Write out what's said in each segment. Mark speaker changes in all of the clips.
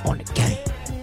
Speaker 1: on the game.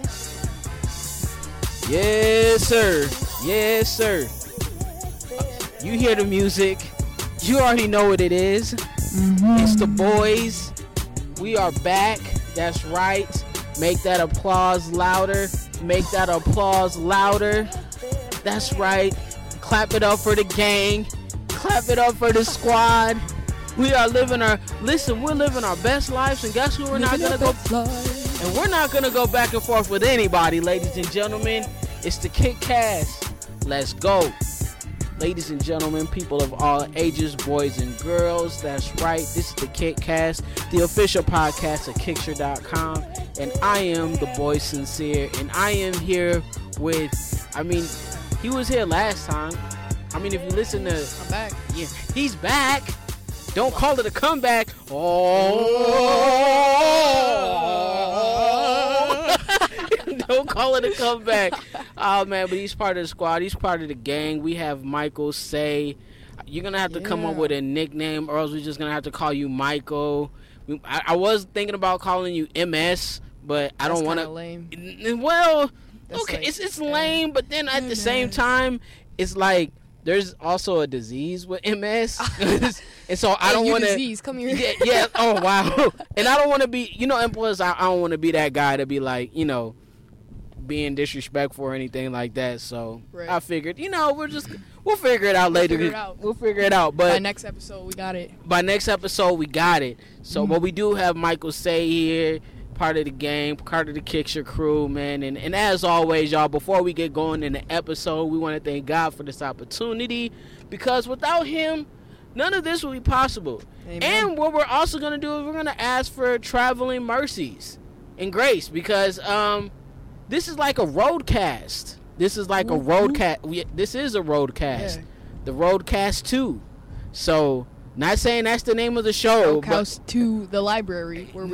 Speaker 2: Yes, sir. Yes, sir. You hear the music. You already know what it is. It's the boys. We are back. That's right. Make that applause louder. Make that applause louder. That's right. Clap it up for the gang. Clap it up for the squad. We are living our we're living our best lives, and guess who we're not gonna go and we're not gonna go back and forth with anybody, ladies and gentlemen. It's the Kick Cast. Let's go. Ladies and gentlemen, people of all ages, boys and girls, that's right. This is the Kick Cast, the official podcast of Kickster.com. And I am the boy Sincere. And I am here with, he was here last time. If you listen to...
Speaker 3: I'm back.
Speaker 2: Yeah, he's back. Don't call it a comeback. Don't call it a comeback. Oh, man, but he's part of the squad. He's part of the gang. We have Michael Say. You're going to have to come up with a nickname, or else we're just going to have to call you Michael. I was thinking about calling you MS, but I don't want to.
Speaker 3: Lame.
Speaker 2: Well,
Speaker 3: That's
Speaker 2: okay,
Speaker 3: like,
Speaker 2: it's lame, but then at the same time, it's like there's also a disease with MS, and so I don't want to.
Speaker 3: Disease, come here.
Speaker 2: Yeah. Oh wow. And I don't want to be, and plus I don't want to be that guy to be like, being disrespectful or anything like that. So
Speaker 3: right.
Speaker 2: I figured, we'll figure it out later. We'll figure it out. But
Speaker 3: by next episode, we got it.
Speaker 2: So, but we do have Michael Say here, part of the game, part of the Kickster crew, man. And as always, y'all, before we get going in the episode, we want to thank God for this opportunity, because without him, none of this would be possible.
Speaker 3: Amen.
Speaker 2: And what we're also going to do is we're going to ask for traveling mercies and grace, because this is like a roadcast. This is like a roadcast. This is a roadcast.
Speaker 3: Yeah.
Speaker 2: The Roadcast 2. So, not saying that's the name of the show.
Speaker 3: Roadhouse to the library where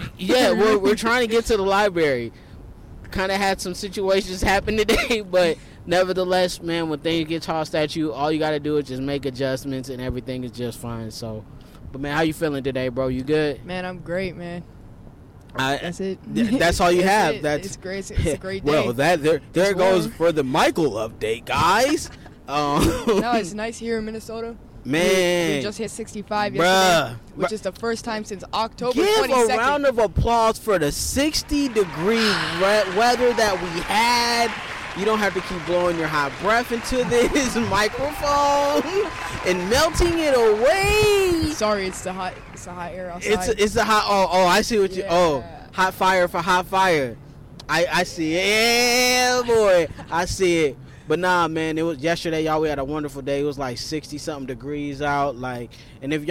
Speaker 2: we're trying to get to the library. Kind of had some situations happen today, but nevertheless, man, when things get tossed at you, all you got to do is just make adjustments, and everything is just fine. So, but man, how you feeling today, bro? You good?
Speaker 3: Man, I'm great, man. That's it.
Speaker 2: That's all you have.
Speaker 3: It's great. It's a great day.
Speaker 2: Well, there goes for the Michael update, guys.
Speaker 3: No, it's nice here in Minnesota.
Speaker 2: Man,
Speaker 3: we just hit 65 yesterday, which is the first time since October 22nd.
Speaker 2: Give a round of applause for the 60-degree weather that we had. You don't have to keep blowing your hot breath into this microphone and melting it away.
Speaker 3: Sorry, it's the hot air outside.
Speaker 2: It's the hot. Oh, I see what you. Oh, hot fire for hot fire. I see it. Yeah, boy, I see it. But nah, man, it was yesterday, y'all. We had a wonderful day. It was like 60-something degrees out. And if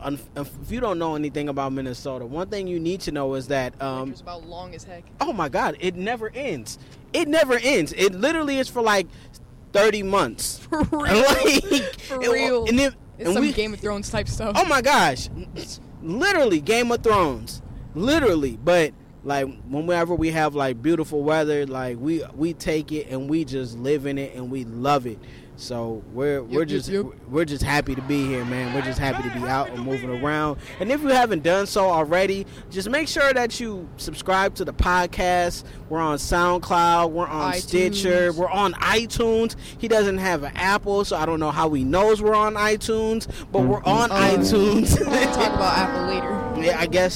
Speaker 2: you don't know anything about Minnesota, one thing you need to know is that
Speaker 3: it's about long as heck.
Speaker 2: Oh my God, it never ends. It never ends. It literally is for like 30 months.
Speaker 3: For real. For real. It's some Game of Thrones type stuff.
Speaker 2: Oh my gosh, it's literally Game of Thrones, literally. But like whenever we have like beautiful weather, like we take it and we just live in it and we love it. So we're just happy to be here, man. We're just happy to be out and moving around. And if you haven't done so already, just make sure that you subscribe to the podcast. We're on SoundCloud. We're on iTunes. Stitcher. We're on iTunes. He doesn't have an Apple, so I don't know how he knows we're on iTunes, but we're on iTunes.
Speaker 3: We'll talk about Apple later.
Speaker 2: Yeah, I guess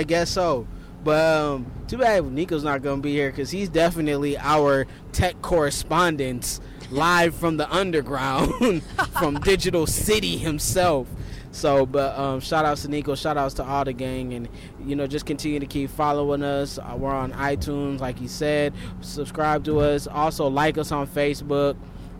Speaker 2: so. But too bad Nico's not going to be here, because he's definitely our tech correspondent live from the underground, from Digital City himself. So, but shout outs to Nico, shout outs to all the gang, and just continue to keep following us. We're on iTunes, like he said. Subscribe to us. Also, like us on Facebook.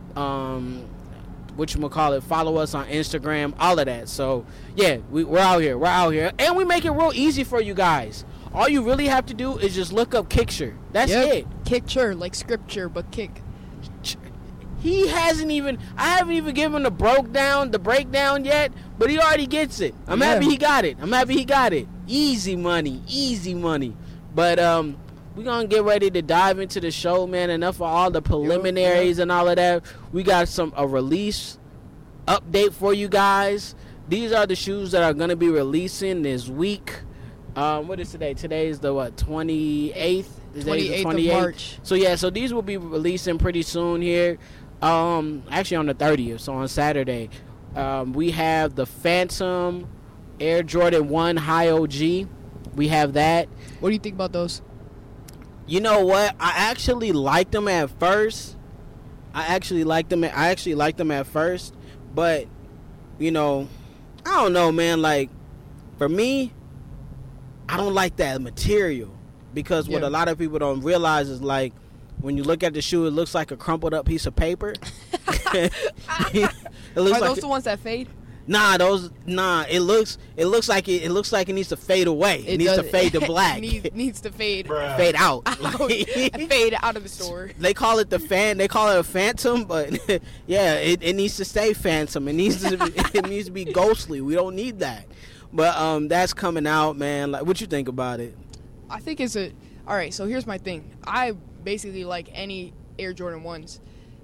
Speaker 2: Follow us on Instagram, all of that. So, yeah, we're out here. And we make it real easy for you guys. All you really have to do is just look up Kickster. That's it.
Speaker 3: Kickster, like scripture, but kick.
Speaker 2: I haven't even given the breakdown yet, but he already gets it. I'm happy he got it. Easy money. But we're going to get ready to dive into the show, man. Enough of all the preliminaries and all of that. We got a release update for you guys. These are the shoes that are going to be releasing this week. What is today? Today is the 28th?
Speaker 3: 28th of March.
Speaker 2: So yeah, so these will be releasing pretty soon here. Actually on the 30th, so on Saturday. We have the Phantom Air Jordan 1 High OG. We have that.
Speaker 3: What do you think about those?
Speaker 2: You know what? I actually liked them at first. I actually liked them at first, but you know, I don't know, man. Like for me, I don't like that material because what a lot of people don't realize is like when you look at the shoe, it looks like a crumpled up piece of paper.
Speaker 3: Are those the ones that fade?
Speaker 2: Nah. It looks like it needs to fade away. It needs to fade to black.
Speaker 3: needs to fade.
Speaker 2: Fade out.
Speaker 3: Fade out of the store.
Speaker 2: They call it a phantom, but yeah, it needs to stay phantom. It needs to be ghostly. We don't need that. But that's coming out, man. Like, what you think about it?
Speaker 3: I think it's all right. So here's my thing. I basically like any Air Jordan 1s.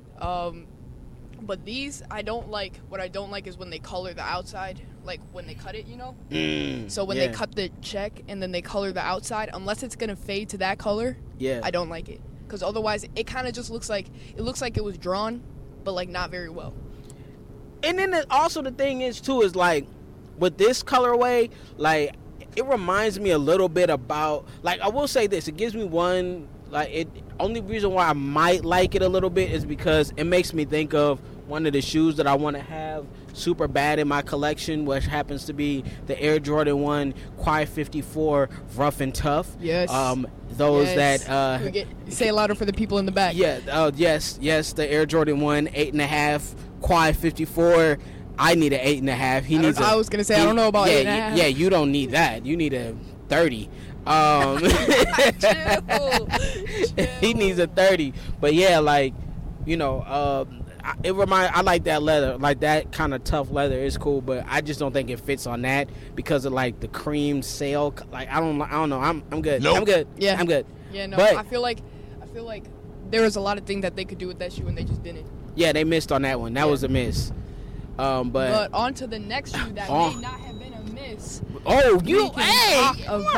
Speaker 3: But these, I don't like. What I don't like is when they color the outside, like when they cut it, you know? So when they cut the check and then they color the outside, unless it's going to fade to that color, I don't like it. Because otherwise, it kind of just looks like it was drawn, but like not very well.
Speaker 2: And then also the thing is, too, is like, with this colorway, like, it reminds me a little bit about, like, I will say this, it gives me one, like, only reason why I might like it a little bit is because it makes me think of one of the shoes that I want to have super bad in my collection, which happens to be the Air Jordan 1 Quai 54 Rough and Tough.
Speaker 3: Yes.
Speaker 2: Say
Speaker 3: it louder for the people in the back.
Speaker 2: Yeah. Yes. The Air Jordan 1 8.5 Quai 54. I need an 8.5.
Speaker 3: I was gonna say I don't know about 8.5.
Speaker 2: Yeah, you don't need that. You need a 30.
Speaker 3: Chill.
Speaker 2: He needs a 30. But yeah, like, you know, I like that leather, like that kind of tough leather is cool, but I just don't think it fits on that because of like the cream sail. Like I don't know. I'm good.
Speaker 1: Nope.
Speaker 2: I'm good.
Speaker 3: Yeah.
Speaker 2: I'm good.
Speaker 3: Yeah, no.
Speaker 2: But,
Speaker 3: I feel like there was a lot of things that they could do with that shoe and they just didn't.
Speaker 2: Yeah, they missed on that one. That was a miss.
Speaker 3: But on to the next shoe that may not have been a miss.
Speaker 2: Oh, you
Speaker 3: God,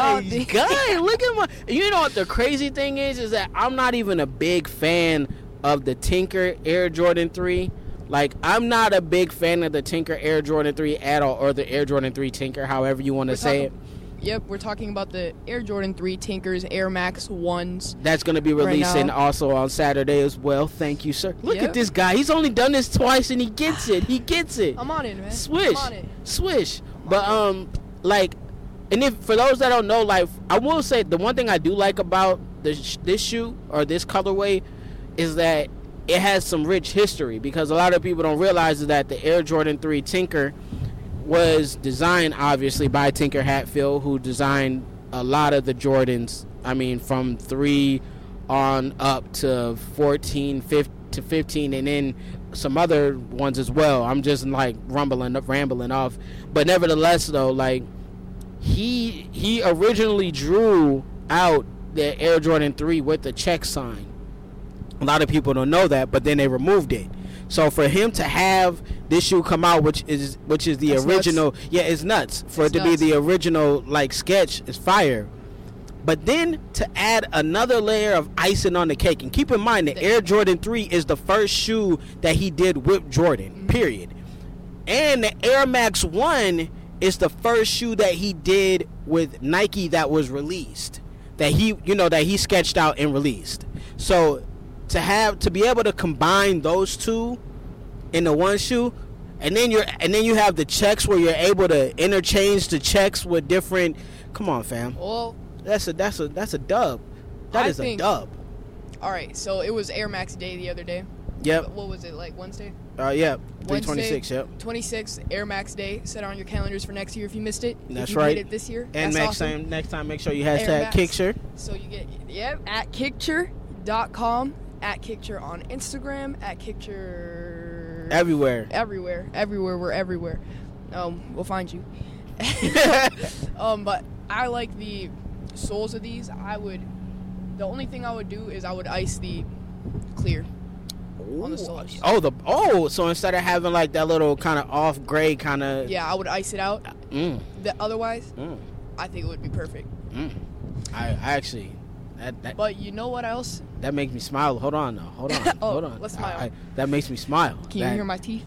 Speaker 2: look at my. You know what the crazy thing is that I'm not even a big fan of the Tinker Air Jordan 3. Like, I'm not a big fan of the Tinker Air Jordan 3 at all, or the Air Jordan 3 Tinker, however you want to say it.
Speaker 3: Yep, we're talking about the Air Jordan 3 Tinkers Air Max 1s.
Speaker 2: That's going to be releasing also on Saturday as well. Thank you, sir. Look at this guy. He's only done this twice, and he gets it.
Speaker 3: I'm on it, man.
Speaker 2: Swish. But, like, and if for those that don't know, like, I will say the one thing I do like about this shoe or this colorway is that it has some rich history, because a lot of people don't realize that the Air Jordan 3 Tinker was designed obviously by Tinker Hatfield, who designed a lot of the Jordans. I mean, from 3 on up to 14, 15, and then some other ones as well. I'm just like rambling off, but nevertheless, though, like he originally drew out the Air Jordan 3 with the check sign. A lot of people don't know that, but then they removed it. So for him to have this shoe come out, which is the original, nuts. Yeah, it's nuts. For it to be the original like sketch is fire. But then to add another layer of icing on the cake, and keep in mind the Air Jordan 3 is the first shoe that he did with Jordan, period. And the Air Max 1 is the first shoe that he did with Nike that was released, that he sketched out and released. So to be able to combine those two in the one shoe, and then you have the checks where you're able to interchange the checks with different. Come on, fam.
Speaker 3: Well,
Speaker 2: that's a dub. That is a dub.
Speaker 3: All right, so it was Air Max Day the other day.
Speaker 2: Yep.
Speaker 3: What was it, like Wednesday?
Speaker 2: Yeah. 3/26. Yep.
Speaker 3: 26 Air Max Day. Set on your calendars for next year if you missed it.
Speaker 2: That's
Speaker 3: if you
Speaker 2: right.
Speaker 3: Made it this year.
Speaker 2: And
Speaker 3: that's
Speaker 2: next time, make sure you hashtag Kickture.
Speaker 3: So you get at Kickture.com. At Kickture on Instagram, at Kickture
Speaker 2: everywhere.
Speaker 3: We're everywhere. We'll find you. But I like the soles of these. The only thing I would do is I would ice the clear on the soles.
Speaker 2: So instead of having like that little kind of off gray kind of.
Speaker 3: Yeah, I would ice it out. Otherwise, I think it would be perfect.
Speaker 2: I actually, that.
Speaker 3: But you know what else?
Speaker 2: That makes me smile. Hold on, though. Hold on. Hold on.
Speaker 3: Let's smile.
Speaker 2: That makes me smile.
Speaker 3: Can you hear my teeth?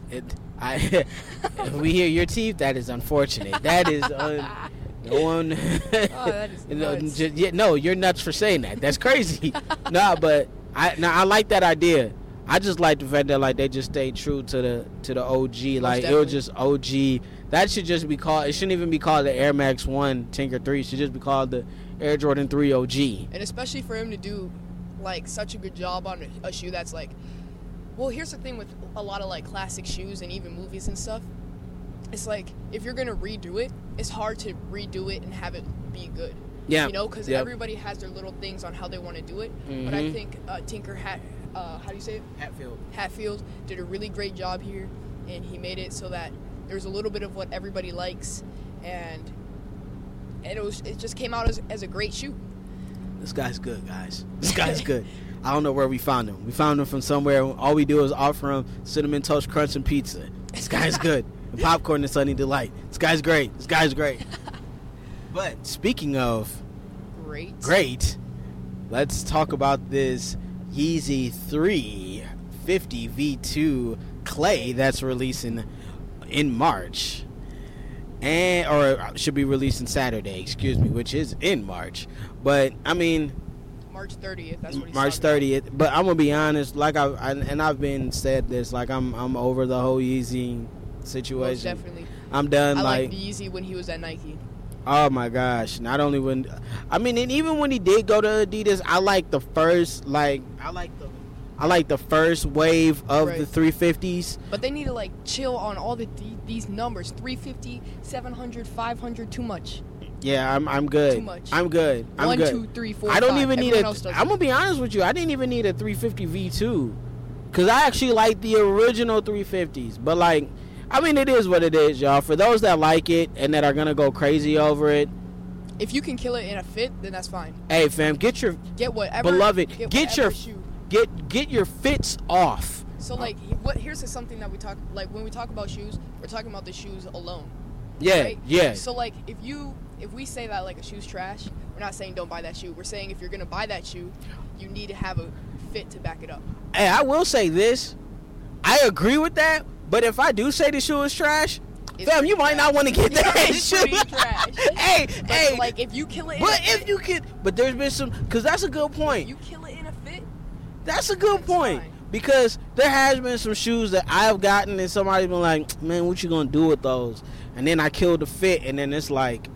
Speaker 2: If we hear your teeth, that is unfortunate. That is no one.
Speaker 3: That is nuts.
Speaker 2: No, you're nuts for saying that. That's crazy. But I like that idea. I just like the fact that like they just stayed true to the OG. Like it was just OG. That should just be called. It shouldn't even be called the Air Max 1 Tinker 3. It should just be called the Air Jordan 3 OG.
Speaker 3: And especially for him to do like such a good job on a shoe that's like. Well, here's the thing with a lot of like classic shoes and even movies and stuff. It's like if you're gonna redo it, it's hard to redo it and have it be good.
Speaker 2: Yeah.
Speaker 3: You know, because everybody has their little things on how they want to do it. But I think Tinker how do you say it? Hatfield did a really great job here, and he made it so that there's a little bit of what everybody likes, and it just came out as a great shoe.
Speaker 2: This guy's good, guys. This guy's good. I don't know where we found him. We found him from somewhere. All we do is offer him Cinnamon Toast Crunch and pizza. This guy's good. And popcorn and Sunny Delight. This guy's great. This guy's great. But speaking of great, let's talk about this Yeezy 350 V2 Clay that's releasing in March. Or should be releasing Saturday, which is in March. But, I mean...
Speaker 3: March 30th, that's what he's
Speaker 2: March 30th. But I'm going to be honest, like I've been said this, like I'm over the whole Yeezy situation.
Speaker 3: Most definitely.
Speaker 2: I'm done.
Speaker 3: I like the Yeezy when he was at Nike.
Speaker 2: Oh my gosh! Not only when, I mean, and even when he did go to Adidas, I like the first, I like the first wave of the 350s.
Speaker 3: But they need to like chill on all these numbers. 350, 700, 500, too much.
Speaker 2: Yeah, I'm good.
Speaker 3: Too much.
Speaker 2: I'm good.
Speaker 3: 1, 2, 3, 4,
Speaker 2: I don't
Speaker 3: 5.
Speaker 2: even need
Speaker 3: Everyone
Speaker 2: a. I'm gonna be honest with you. I didn't even need a 350 V2, cause I actually like the original 350s. But like, I mean, it is what it is, y'all. For those that like it and that are gonna go crazy over it,
Speaker 3: if you can kill it in a fit, then that's fine.
Speaker 2: Hey, fam, get
Speaker 3: whatever,
Speaker 2: beloved.
Speaker 3: Get your
Speaker 2: shoe. Get your fits off.
Speaker 3: So like, here's something that we talk like when we talk about shoes, we're talking about the shoes alone.
Speaker 2: Yeah,
Speaker 3: right?
Speaker 2: yeah.
Speaker 3: So like, if we say that like a shoe's trash, we're not saying don't buy that shoe. We're saying if you're gonna buy that shoe, you need to have a fit to back it up.
Speaker 2: Hey, I will say this. I agree with that, but if I do say the shoe is trash, fam, you might not want to get that shoe. Hey,
Speaker 3: like if you kill it.
Speaker 2: But there's been some, because that's a good point.
Speaker 3: You kill it in a fit.
Speaker 2: That's a good point. Fine. Because there has been some shoes that I've gotten and somebody's been like, man, what you gonna do with those? And then I killed the fit, and then it's like,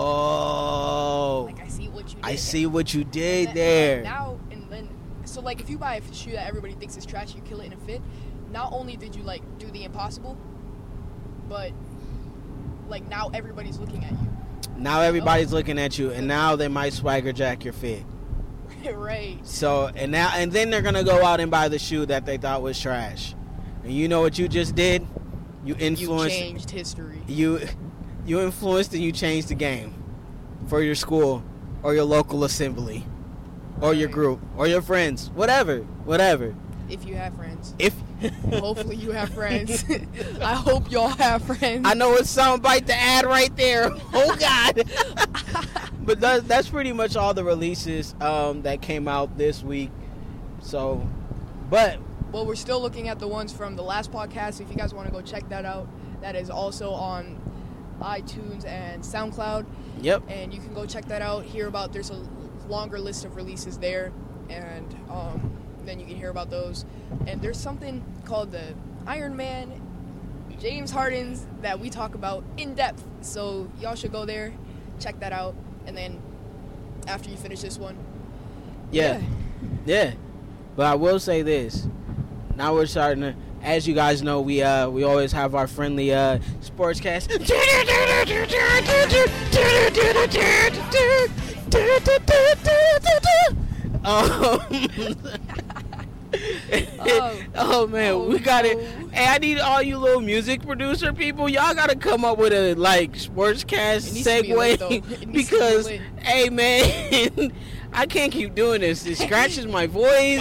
Speaker 2: oh,
Speaker 3: like I see what you did.
Speaker 2: I see what you did there.
Speaker 3: Now and then, so like if you buy a shoe that everybody thinks is trash, you kill it in a fit. Not only did you like do the impossible, but like now everybody's looking at you.
Speaker 2: Now everybody's looking at you, and now they might swagger jack your fit.
Speaker 3: Right.
Speaker 2: So and then they're gonna go out and buy the shoe that they thought was trash. And you know what you just did? You influenced.
Speaker 3: You changed history.
Speaker 2: You influenced and you changed the game for your school or your local assembly or your group or your friends, whatever.
Speaker 3: If you have friends.
Speaker 2: Hopefully
Speaker 3: you have friends. I hope y'all have friends.
Speaker 2: I know it's soundbite to add right there. Oh God. But that's pretty much all the releases that came out this week. So,
Speaker 3: well, we're still looking at the ones from the last podcast. If you guys want to go check that out, that is also on iTunes and SoundCloud.
Speaker 2: Yep.
Speaker 3: And you can go check that out. There's a longer list of releases there, and then you can hear about those. And there's something called the Iron Man James Harden's that we talk about in depth. So y'all should go there, check that out, and then after you finish this one.
Speaker 2: Yeah. But I will say this. Now we're starting to, as you guys know, we always have our friendly sportscast. Oh man, we got it. Hey, I need all you little music producer people. Y'all gotta come up with a sportscast segue because hey man, I can't keep doing this. It scratches my voice.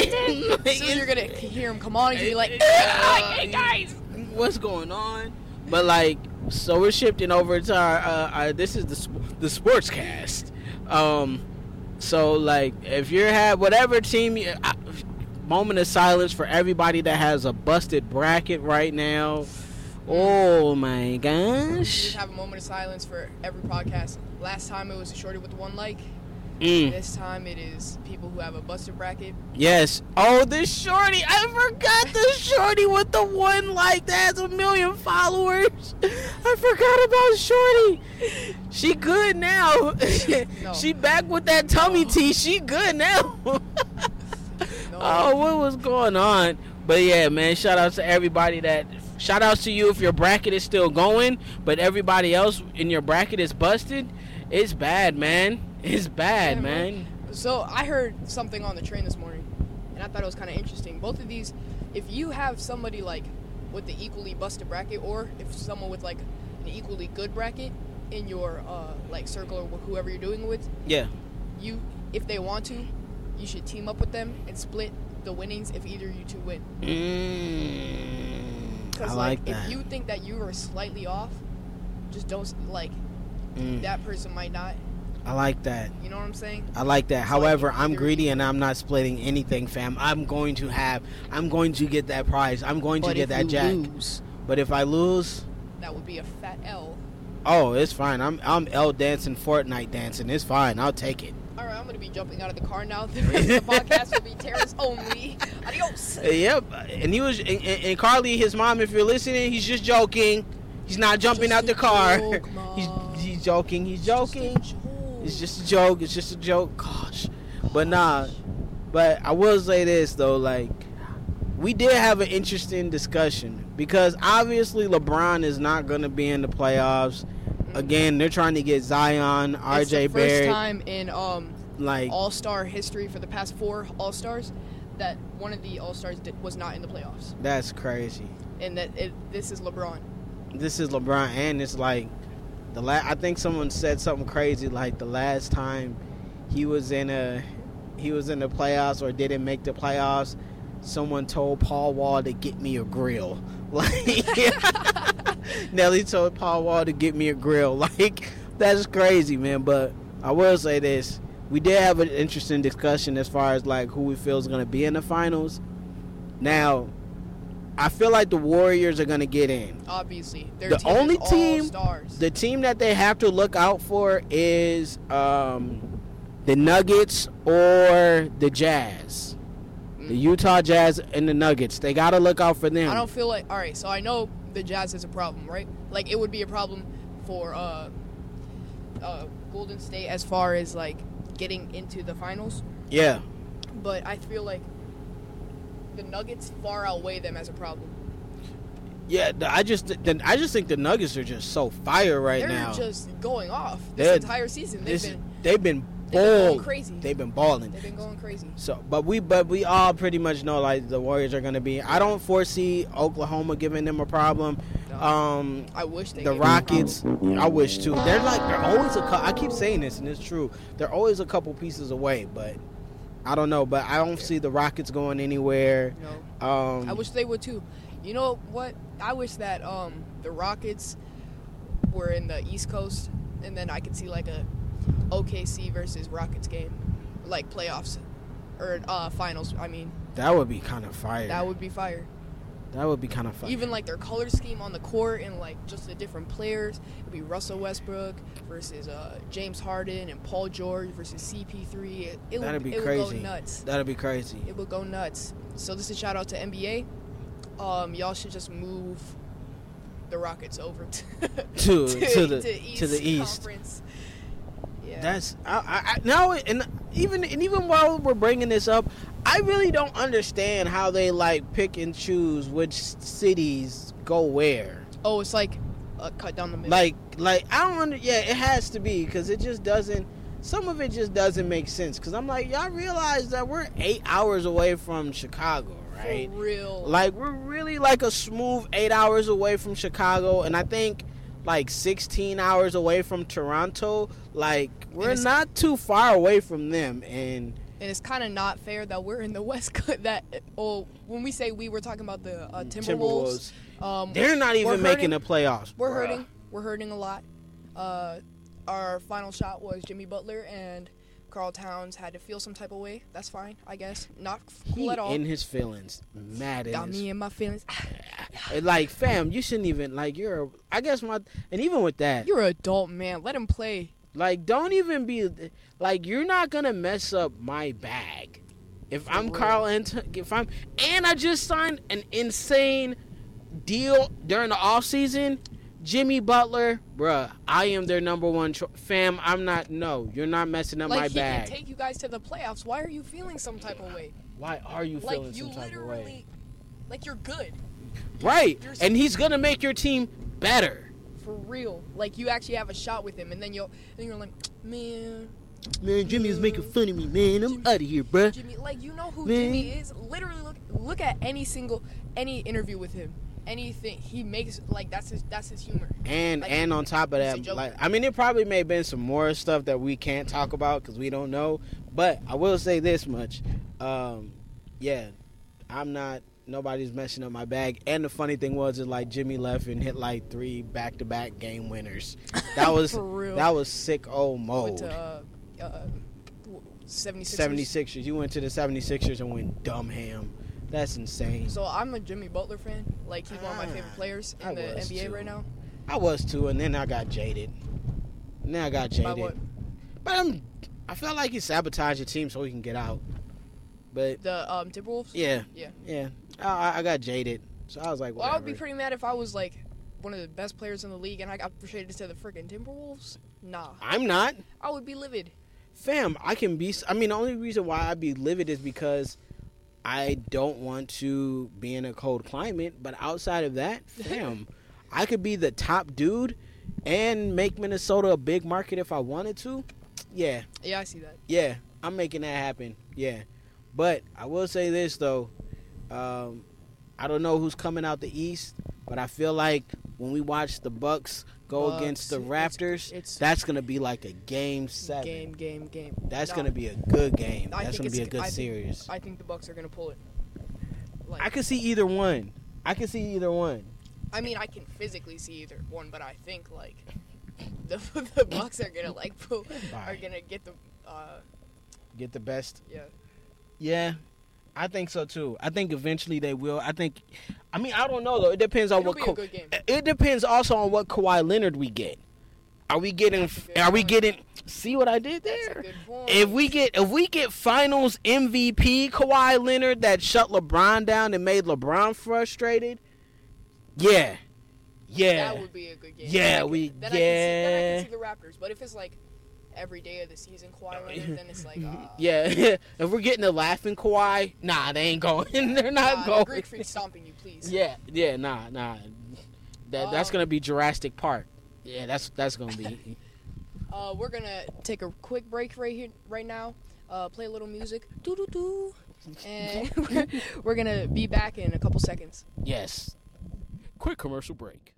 Speaker 3: As soon as you're gonna hear him come on, you're gonna be like, hey guys,
Speaker 2: what's going on? But like, so we're shifting over to our this is the sportscast. So like, if you have whatever team, moment of silence for everybody that has a busted bracket right now. Oh my gosh!
Speaker 3: Just have a moment of silence for every podcast. Last time it was a shorty with the 1 like. This time it is people who have a busted bracket.
Speaker 2: Yes. Oh, this shorty! I forgot the shorty with the 1 like that has 1 million followers. I forgot about shorty. She good now. No. She back with that tummy tea. She good now. No. Oh, what was going on? But yeah, man. Shout out to everybody Shout outs to you if your bracket is still going, but everybody else in your bracket is busted. It's bad, man. It's bad, yeah, man.
Speaker 3: So I heard something on the train this morning, and I thought it was kind of interesting. Both of these, if you have somebody like with the equally busted bracket, or if someone with like an equally good bracket in your like circle or whoever you're doing it with,
Speaker 2: yeah,
Speaker 3: if they want to, you should team up with them and split the winnings if either you two win. Because like that. If you think that you are slightly off, just don't that person might not.
Speaker 2: I like that.
Speaker 3: You know what I'm saying?
Speaker 2: I like that. However, I'm greedy and I'm not splitting anything, fam. I'm going to get that prize. I'm going to get that jack. But if I lose,
Speaker 3: that would be a fat L.
Speaker 2: Oh, it's fine. I'm L dancing, Fortnite dancing. It's fine. I'll take it.
Speaker 3: All right, I'm going to be jumping out of the car now. The rest of the podcast will be Terrace only. Adios.
Speaker 2: Yep. And he was and Carly, his mom, if you're listening, he's just joking. He's not jumping out the car.
Speaker 3: Joke,
Speaker 2: he's joking. He's joking. It's just a joke. It's just a joke. Gosh. But nah. But I will say this though, like, we did have an interesting discussion because obviously LeBron is not going to be in the playoffs. Again, they're trying to get Zion, RJ Barrett. It's the first
Speaker 3: time in All-Star history for the past 4 All-Stars that one of the All-Stars was not in the playoffs.
Speaker 2: That's crazy.
Speaker 3: And this is LeBron.
Speaker 2: This is LeBron, and it's like I think someone said something crazy like the last time he was in the playoffs or didn't make the playoffs, someone told Paul Wall to get me a grill. Like Nelly told Paul Wall to get me a grill. Like, that's crazy, man. But I will say this. We did have an interesting discussion as far as like who we feel is going to be in the finals. Now, I feel like the Warriors are going to get in.
Speaker 3: Obviously.
Speaker 2: The only team, the team that they have to look out for is the Nuggets or the Jazz. The Utah Jazz and the Nuggets. They got to look out for them.
Speaker 3: I don't feel like... All right, so I know the Jazz is a problem, right? Like, it would be a problem for Golden State as far as, like, getting into the finals.
Speaker 2: Yeah.
Speaker 3: But I feel like the Nuggets far outweigh them as a problem.
Speaker 2: Yeah, I just think the Nuggets are just so fire now.
Speaker 3: They're just going off this entire season.
Speaker 2: They've been
Speaker 3: going crazy.
Speaker 2: They've been balling.
Speaker 3: They've been going crazy.
Speaker 2: So, but we all pretty much know like the Warriors are going to be. I don't foresee Oklahoma giving them a problem.
Speaker 3: No. I wish they.
Speaker 2: The Rockets. I wish too. They're always I keep saying this and it's true. They're always a couple pieces away, but I don't know. But I don't see the Rockets going anywhere.
Speaker 3: No. I wish they would too. You know what? I wish that the Rockets were in the East Coast, and then I could see like a OKC versus Rockets game, like playoffs or finals. I mean,
Speaker 2: that would be kind of fire.
Speaker 3: That would be fire.
Speaker 2: That would be kind of fire.
Speaker 3: Even like their color scheme on the court and like just the different players. It'd be Russell Westbrook versus James Harden and Paul George versus CP3.
Speaker 2: That'd be crazy.
Speaker 3: It would go nuts.
Speaker 2: That'd be crazy.
Speaker 3: It would go nuts. So this is a shout out to NBA. Y'all should just move the Rockets over to
Speaker 2: the East.
Speaker 3: Conference. Yeah.
Speaker 2: That's now and even while we're bringing this up, I really don't understand how they like pick and choose which cities go where.
Speaker 3: Oh, it's like cut down the middle.
Speaker 2: Like I don't Yeah, it has to be because it just doesn't. Some of it just doesn't make sense because I'm like, y'all realize that we're 8 hours away from Chicago, right?
Speaker 3: For real.
Speaker 2: Like we're really like a smooth 8 hours away from Chicago, and I think like 16 hours away from Toronto. Like we're not too far away from them, and
Speaker 3: And it's kind of not fair that we're in the West Coast. When we say we're talking about the Timberwolves.
Speaker 2: They're not even making the playoffs.
Speaker 3: We're hurting. We're hurting a lot. Our final shot was Jimmy Butler, and Karl Towns had to feel some type of way. That's fine, I guess. Not cool at all.
Speaker 2: In his feelings. Mad at
Speaker 3: Got me in my feelings.
Speaker 2: Like, fam, you shouldn't even, like, and even with that.
Speaker 3: You're an adult, man. Let him play.
Speaker 2: Like, don't even be, like, you're not going to mess up my bag. If I'm Carl and I just signed an insane deal during the offseason, Jimmy Butler, bruh, I am their number one fam. You're not messing up my bag.
Speaker 3: Like, he can take you guys to the playoffs. Why are you feeling some type of way?
Speaker 2: Why are you feeling some type of way?
Speaker 3: Like, you're good.
Speaker 2: Right, and he's going to make your team better.
Speaker 3: For real. Like, you actually have a shot with him, and then you're like, man,
Speaker 2: Jimmy is making fun of me, man. I'm out of here, bruh.
Speaker 3: Jimmy, like, you know who Jimmy is? Literally, look at any interview with him. Anything he makes, like, that's his humor.
Speaker 2: And like, and on top of that, like, I mean, it probably may have been some more stuff that we can't talk about because we don't know. But I will say this much, nobody's messing up my bag. And the funny thing was, like, Jimmy left and hit like 3 back-to-back game winners. That was that was sick old mode.
Speaker 3: Went to 76ers.
Speaker 2: 76ers. You went to the 76ers and went dumb ham. That's insane.
Speaker 3: So I'm a Jimmy Butler fan. Like, he's one of my favorite players in the NBA right now.
Speaker 2: I was too, and then I got jaded.
Speaker 3: By what?
Speaker 2: But I felt like he sabotaged your team so he can get out. But
Speaker 3: the Timberwolves?
Speaker 2: Yeah. I got jaded, so I was like, whatever.
Speaker 3: Well, I would be pretty mad if I was like one of the best players in the league and I got traded to the freaking Timberwolves. Nah.
Speaker 2: I'm not.
Speaker 3: I would be livid.
Speaker 2: Fam, the only reason why I'd be livid is because I don't want to be in a cold climate, but outside of that, fam, I could be the top dude and make Minnesota a big market if I wanted to. Yeah.
Speaker 3: Yeah, I see that.
Speaker 2: Yeah, I'm making that happen. Yeah. But I will say this, though. I don't know who's coming out the East, but I feel like when we watch the Bucks go against the Raptors, that's going to be like a Game 7.
Speaker 3: Game.
Speaker 2: That's going to be a good game. That's going to be a good series.
Speaker 3: I think the Bucks are going to pull it.
Speaker 2: I can see either one. I
Speaker 3: mean, I can physically see either one, but I think, like, the Bucks are going to, like, are going to get
Speaker 2: the best.
Speaker 3: Yeah.
Speaker 2: Yeah. I think so too. I think eventually they will. I don't know though. It depends on
Speaker 3: It'll be a good game.
Speaker 2: It depends also on what Kawhi Leonard we get. Are we getting? See what I did there? If we get Finals MVP Kawhi Leonard that shut LeBron down and made LeBron frustrated, yeah.
Speaker 3: That would be a good game.
Speaker 2: Yeah,
Speaker 3: then I can see the Raptors. But if it's like every day of the season Kawhi Leonard, then it's like
Speaker 2: yeah. If we're getting a laughing Kawhi, nah, they ain't going. They're not going.
Speaker 3: The Greek Freak stomping you, please.
Speaker 2: Yeah, nah. That's gonna be Jurassic Park. Yeah, that's gonna be.
Speaker 3: We're gonna take a quick break right now. Play a little music, and we're gonna be back in a couple seconds.
Speaker 2: Yes. Quick commercial break.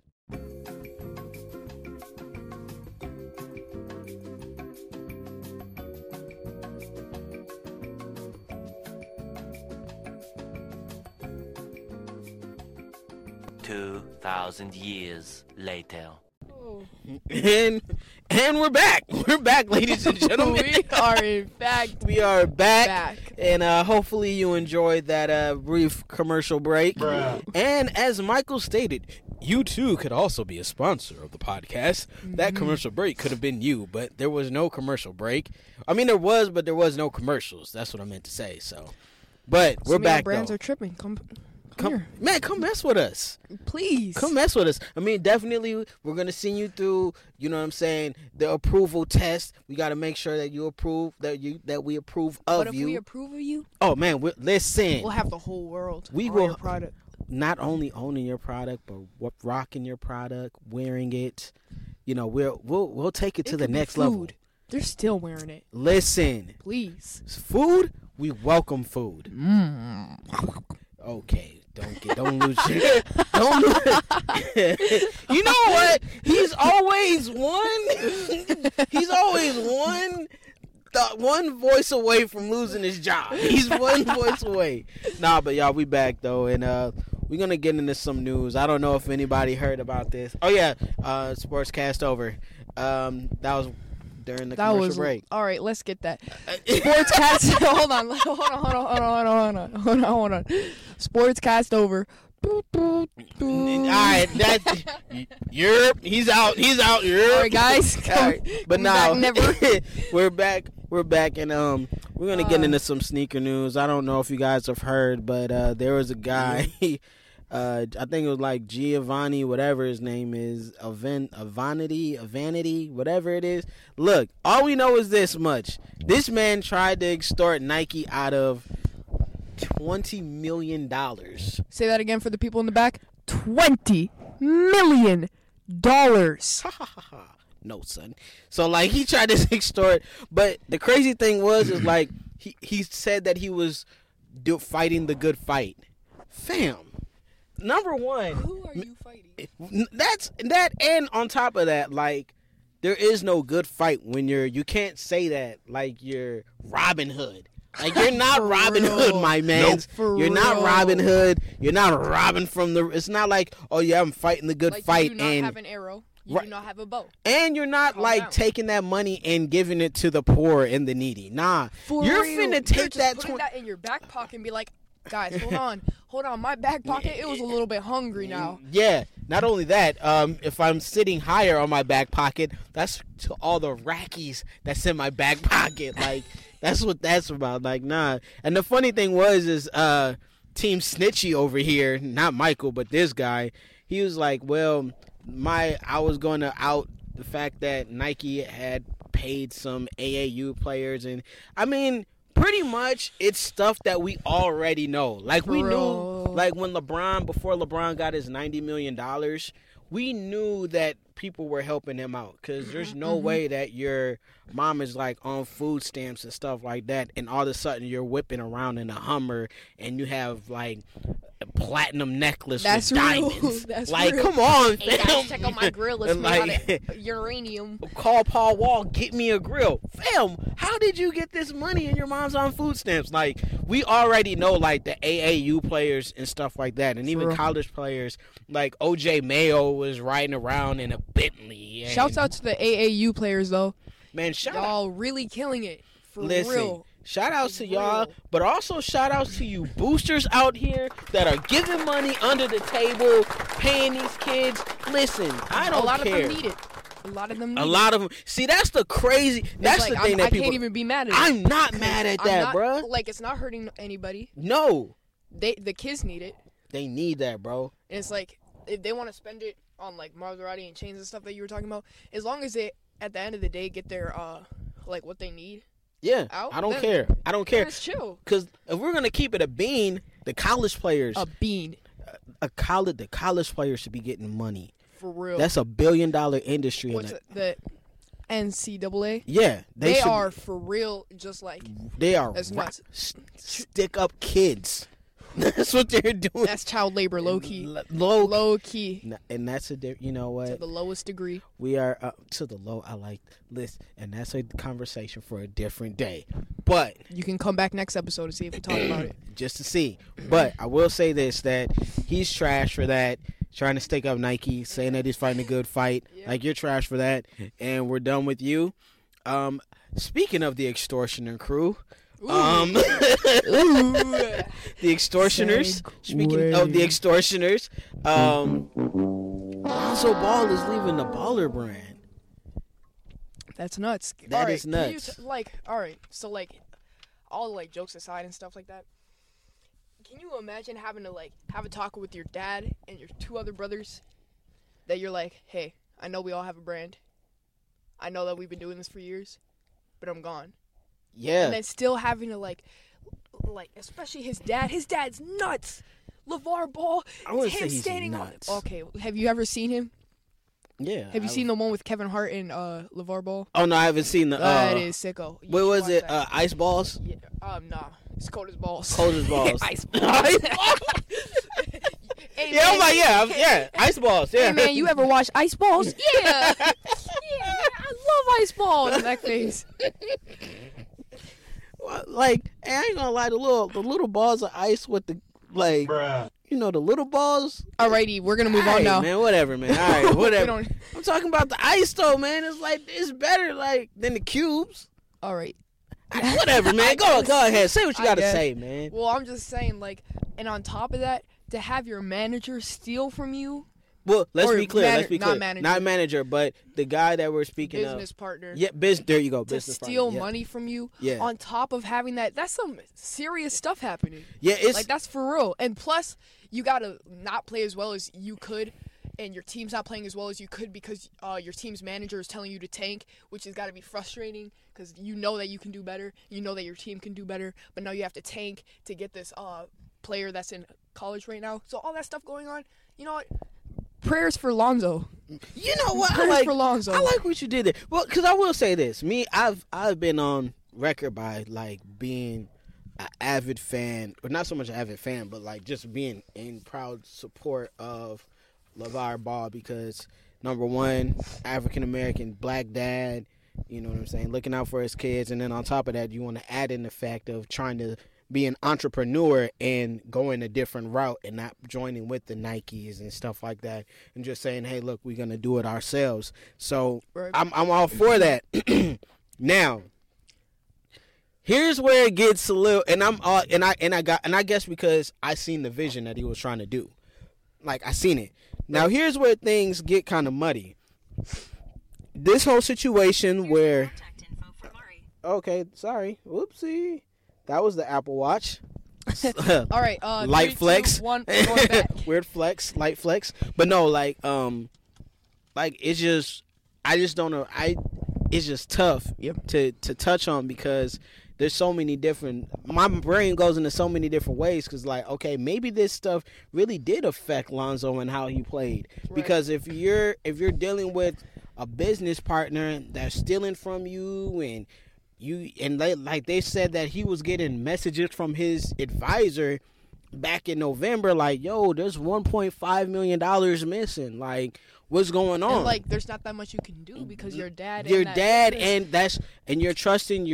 Speaker 1: $2,000 years later.
Speaker 2: And we're back. We're back, ladies and gentlemen.
Speaker 3: We are back.
Speaker 2: And hopefully you enjoyed that brief commercial break.
Speaker 4: Bruh.
Speaker 2: And as Michael stated, you too could also be a sponsor of the podcast. Mm-hmm. That commercial break could have been you, but there was no commercial break. I mean, there was, but there was no commercials. That's what I meant to say. So, but we're back.
Speaker 3: Brands
Speaker 2: though.
Speaker 3: Are tripping. Come here.
Speaker 2: Man, come mess with us.
Speaker 3: Please.
Speaker 2: Come mess with us. I mean, definitely, we're going to send you through, you know what I'm saying, the approval test. We got to make sure that you approve, that we approve of you.
Speaker 3: But if we approve of you?
Speaker 2: Oh, man, listen.
Speaker 3: We'll have the whole world
Speaker 2: on your
Speaker 3: product.
Speaker 2: Not only owning your product, but rocking your product, wearing it. You know, we'll take it to the next level.
Speaker 3: They're still wearing it.
Speaker 2: Listen.
Speaker 3: Please.
Speaker 2: Food, we welcome food. Okay. Don't lose your. Don't lose. You know what? He's always one one voice away from losing his job. He's one voice away. Nah, but y'all, we back though, and we're gonna get into some news. I don't know if anybody heard about this. Oh yeah, Sportscast over. That was during the commercial break.
Speaker 3: All right, let's get that. Sportscast. Hold on. Sportscast over.
Speaker 2: All right, he's out. All
Speaker 3: right, guys.
Speaker 2: All right. But now we're back, and we're gonna get into some sneaker news. I don't know if you guys have heard, but there was a guy. I think it was like Giovanni, whatever his name is, Vanity, whatever it is. Look, all we know is this much: this man tried to extort Nike out of $20 million.
Speaker 3: Say that again for the people in the back. $20 million.
Speaker 2: No, son. So, like, he tried to extort, but the crazy thing is like, he said that he was fighting the good fight. Fam, number one.
Speaker 3: Who are you fighting?
Speaker 2: That, and on top of that, like, there is no good fight when you can't say that like you're Robin Hood. Like, you're not Robin Hood, my man. Nope, you're not Robin Hood. You're not robbing from the... It's not like, oh, yeah, I'm fighting the good fight.
Speaker 3: You do not have an arrow. You do not have a bow.
Speaker 2: And you're not, taking that money and giving it to the poor and the needy. Nah. You're finna take that...
Speaker 3: Putting that in your back pocket and be like, guys, hold on. My back pocket, it was a little bit hungry now.
Speaker 2: Yeah. Not only that, if I'm sitting higher on my back pocket, that's to all the rackies that's in my back pocket. Like... That's what that's about. Like, nah. And the funny thing is Team Snitchy over here, not Michael, but this guy, he was like, well, I was going to out the fact that Nike had paid some AAU players. And, I mean, pretty much it's stuff that we already know. Like, we knew, like, when before LeBron got his $90 million, we knew that people were helping him out, because there's no way that your mom is like on food stamps and stuff like that, and all of a sudden you're whipping around in a Hummer and you have like a platinum necklace with diamonds.
Speaker 3: That's
Speaker 2: like
Speaker 3: real.
Speaker 2: Come on,
Speaker 3: hey guys, check out my grill. It's made out of uranium.
Speaker 2: Call Paul Wall, get me a grill. Fam, how did you get this money and your mom's on food stamps? Like, we already know like the AAU players and stuff like that, and even college players. Like OJ Mayo was riding around in a Bentley.
Speaker 3: Shouts out to the AAU players though.
Speaker 2: Man,
Speaker 3: y'all really killing it. Real.
Speaker 2: Shout outs to y'all, but also shout outs to you boosters out here that are giving money under the table, paying these kids. Listen, I don't care.
Speaker 3: A lot of them need it. A
Speaker 2: lot of them. See, that's the crazy. That's like, the thing that people.
Speaker 3: I can't even be mad at it.
Speaker 2: I'm not mad at that, bro.
Speaker 3: Like, it's not hurting anybody.
Speaker 2: No.
Speaker 3: The kids need it.
Speaker 2: They need that, bro.
Speaker 3: And it's like, if they want to spend it on like Maserati and chains and stuff that you were talking about, as long as they at the end of the day get their like what they need.
Speaker 2: Yeah,
Speaker 3: out,
Speaker 2: I don't care.
Speaker 3: It's chill.
Speaker 2: Because if we're gonna keep it a bean, the college players.
Speaker 3: A bean.
Speaker 2: The college players should be getting money.
Speaker 3: For real.
Speaker 2: That's $1 billion industry.
Speaker 3: What's the NCAA?
Speaker 2: Yeah,
Speaker 3: they are for real. Just like
Speaker 2: they are. Stick up kids. That's what they're doing.
Speaker 3: That's child labor, low key. Low key.
Speaker 2: And that's you know what?
Speaker 3: To the lowest degree.
Speaker 2: We are to the low. I like this, and that's a conversation for a different day. But
Speaker 3: you can come back next episode to see if we talk about it.
Speaker 2: Just to see. But I will say this: that he's trash for that. Trying to stick up Nike, saying that he's fighting a good fight. Yeah. Like, you're trash for that, and we're done with you. Speaking of the extortioner crew. The extortioners. Speaking of the extortioners, Lonzo Ball is leaving the Baller brand.
Speaker 3: That's nuts.
Speaker 2: That is nuts.
Speaker 3: All right. So, like, all like jokes aside and stuff like that. Can you imagine having to like have a talk with your dad and your two other brothers? That you're like, hey, I know we all have a brand. I know that we've been doing this for years, but I'm gone.
Speaker 2: Yeah.
Speaker 3: And then still having to like especially his dad. His dad's nuts. LeVar Ball.
Speaker 2: I wouldn't say
Speaker 3: he's
Speaker 2: standing nuts.
Speaker 3: Okay. Have you ever seen him?
Speaker 2: Yeah.
Speaker 3: Have you seen the one with Kevin Hart and LeVar Ball?
Speaker 2: Oh no, I haven't seen the.
Speaker 3: That is sicko.
Speaker 2: What was it? Ice Balls?
Speaker 3: Yeah. Nah. It's cold as balls.
Speaker 2: Cold as balls.
Speaker 3: Ice balls.
Speaker 2: Hey, yeah, man, yeah. Ice Balls. Yeah.
Speaker 3: Hey man, you ever watch Ice Balls? Yeah. Yeah. I love Ice Balls. That face.
Speaker 4: like, I ain't gonna lie, the little balls of ice with the like, bruh. You know, the little balls.
Speaker 3: Alrighty, we're gonna move on now.
Speaker 4: Man, whatever, man. All right, whatever. I'm talking about the ice though, man. It's like it's better like than the cubes.
Speaker 3: All right.
Speaker 4: Whatever, man. Go ahead. Say what you gotta say, man.
Speaker 3: Well, I'm just saying, like, and on top of that, to have your manager steal from you.
Speaker 4: Well, let's be clear. Not manager, but the guy that we're speaking of.
Speaker 3: Business partner.
Speaker 4: Yeah, there you go.
Speaker 3: To steal money from you.
Speaker 4: Yeah.
Speaker 3: On top of having that, that's some serious stuff happening.
Speaker 4: Yeah, it's
Speaker 3: like that's for real. And plus, you gotta not play as well as you could, and your team's not playing as well as you could because your team's manager is telling you to tank, which has got to be frustrating because you know that you can do better, you know that your team can do better, but now you have to tank to get this player that's in college right now. So all that stuff going on, you know what? Prayers for Lonzo.
Speaker 4: You know what?
Speaker 3: Prayers for Lonzo.
Speaker 4: I like what you did there. Well, because I will say this. I've been on record by, like, being an avid fan, or not so much an avid fan, but, like, just being in proud support of LeVar Ball because, number one, African-American, black dad, you know what I'm saying, looking out for his kids. And then on top of that, you want to add in the fact of trying to be an entrepreneur and going a different route and not joining with the Nikes and stuff like that and just saying, hey, look, we're going to do it ourselves. So right. I'm all for that. Now, here's where it gets a little, and I guess because I seen the vision that he was trying to do. Like, I seen it. Now, here's where things get kind of muddy. This whole situation where, okay, sorry. Whoopsie. That was the Apple Watch.
Speaker 3: All right.
Speaker 4: Light
Speaker 3: 3,
Speaker 4: flex.
Speaker 3: 2, 1, going back.
Speaker 4: Weird flex. Light flex. But no, like it's just, I just don't know. It's just tough to touch on because there's so many different, my brain goes into so many different ways because, like, okay, maybe this stuff really did affect Lonzo and how he played. Right. Because if you're dealing with a business partner that's stealing from you and they said that he was getting messages from his advisor back in November, like, yo, there's $1.5 million missing. Like, what's going on?
Speaker 3: And, like, there's not that much you can do because your dad
Speaker 4: and you're trusting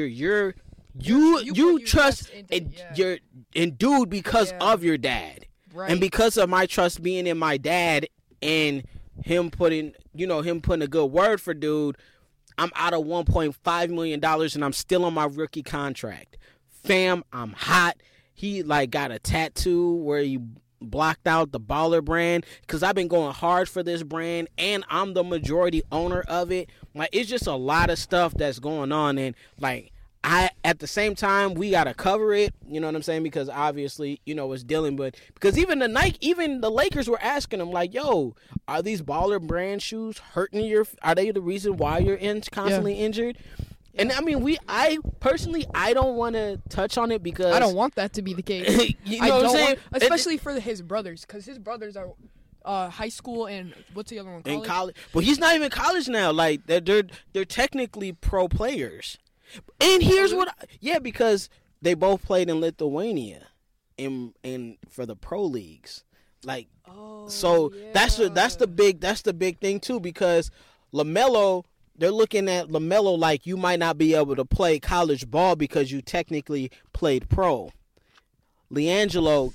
Speaker 4: you trust in dude because of your dad. Right. And because of my trust being in my dad and him putting a good word for dude, I'm out of $1.5 million and I'm still on my rookie contract. Fam, I'm hot. He, like, got a tattoo where he blocked out the Baller brand because I've been going hard for this brand and I'm the majority owner of it. Like, it's just a lot of stuff that's going on. And, like, at the same time, we got to cover it, you know what I'm saying? Because obviously, it's dealing with, because even the Lakers were asking him, like, yo, are these Baller brand shoes hurting are they the reason why you're constantly injured? And I mean, I personally don't want to touch on it because
Speaker 3: I don't want that to be the case.
Speaker 4: You know what I'm saying?
Speaker 3: Especially for his brothers, because his brothers are high school and what's the other one?
Speaker 4: In college. But he's not even in college now. Like, they're technically pro players. And here's because they both played in Lithuania in for the pro leagues. Like, that's the big thing too, because LaMelo, they're looking at LaMelo like you might not be able to play college ball because you technically played pro. LiAngelo,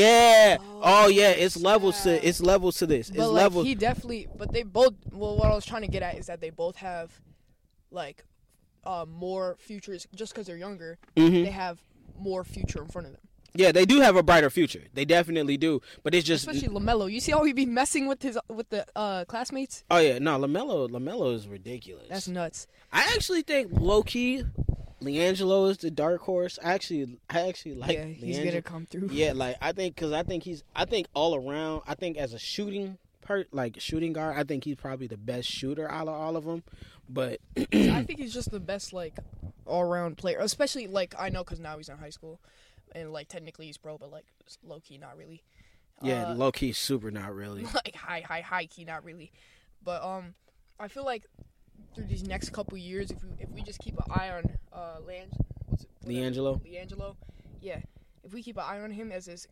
Speaker 4: it's levels to this.
Speaker 3: But, like, he definitely, but they both, well, what I was trying to get at is that they both have, like, more futures just because they're younger. Mm-hmm. They have more future in front of them.
Speaker 4: Yeah, they do have a brighter future. They definitely do. But it's just,
Speaker 3: especially LaMelo. You see how he be messing with the classmates?
Speaker 4: Oh yeah, no, LaMelo is ridiculous.
Speaker 3: That's nuts.
Speaker 4: I actually think low key, LiAngelo is the dark horse. I actually like.
Speaker 3: Yeah, he's gonna come through.
Speaker 4: Yeah, like I think all around. I think as a shooting guard, I think he's probably the best shooter out of all of them. But
Speaker 3: I think he's just the best, like, all-around player. Especially, like, I know because now he's in high school. And, like, technically he's pro, but, like, low-key not really.
Speaker 4: Yeah, low-key super not really.
Speaker 3: Like, high-key not really. But I feel like through these next couple years, if we just keep an eye on
Speaker 4: LiAngelo?
Speaker 3: Yeah. If we keep an eye on him as his,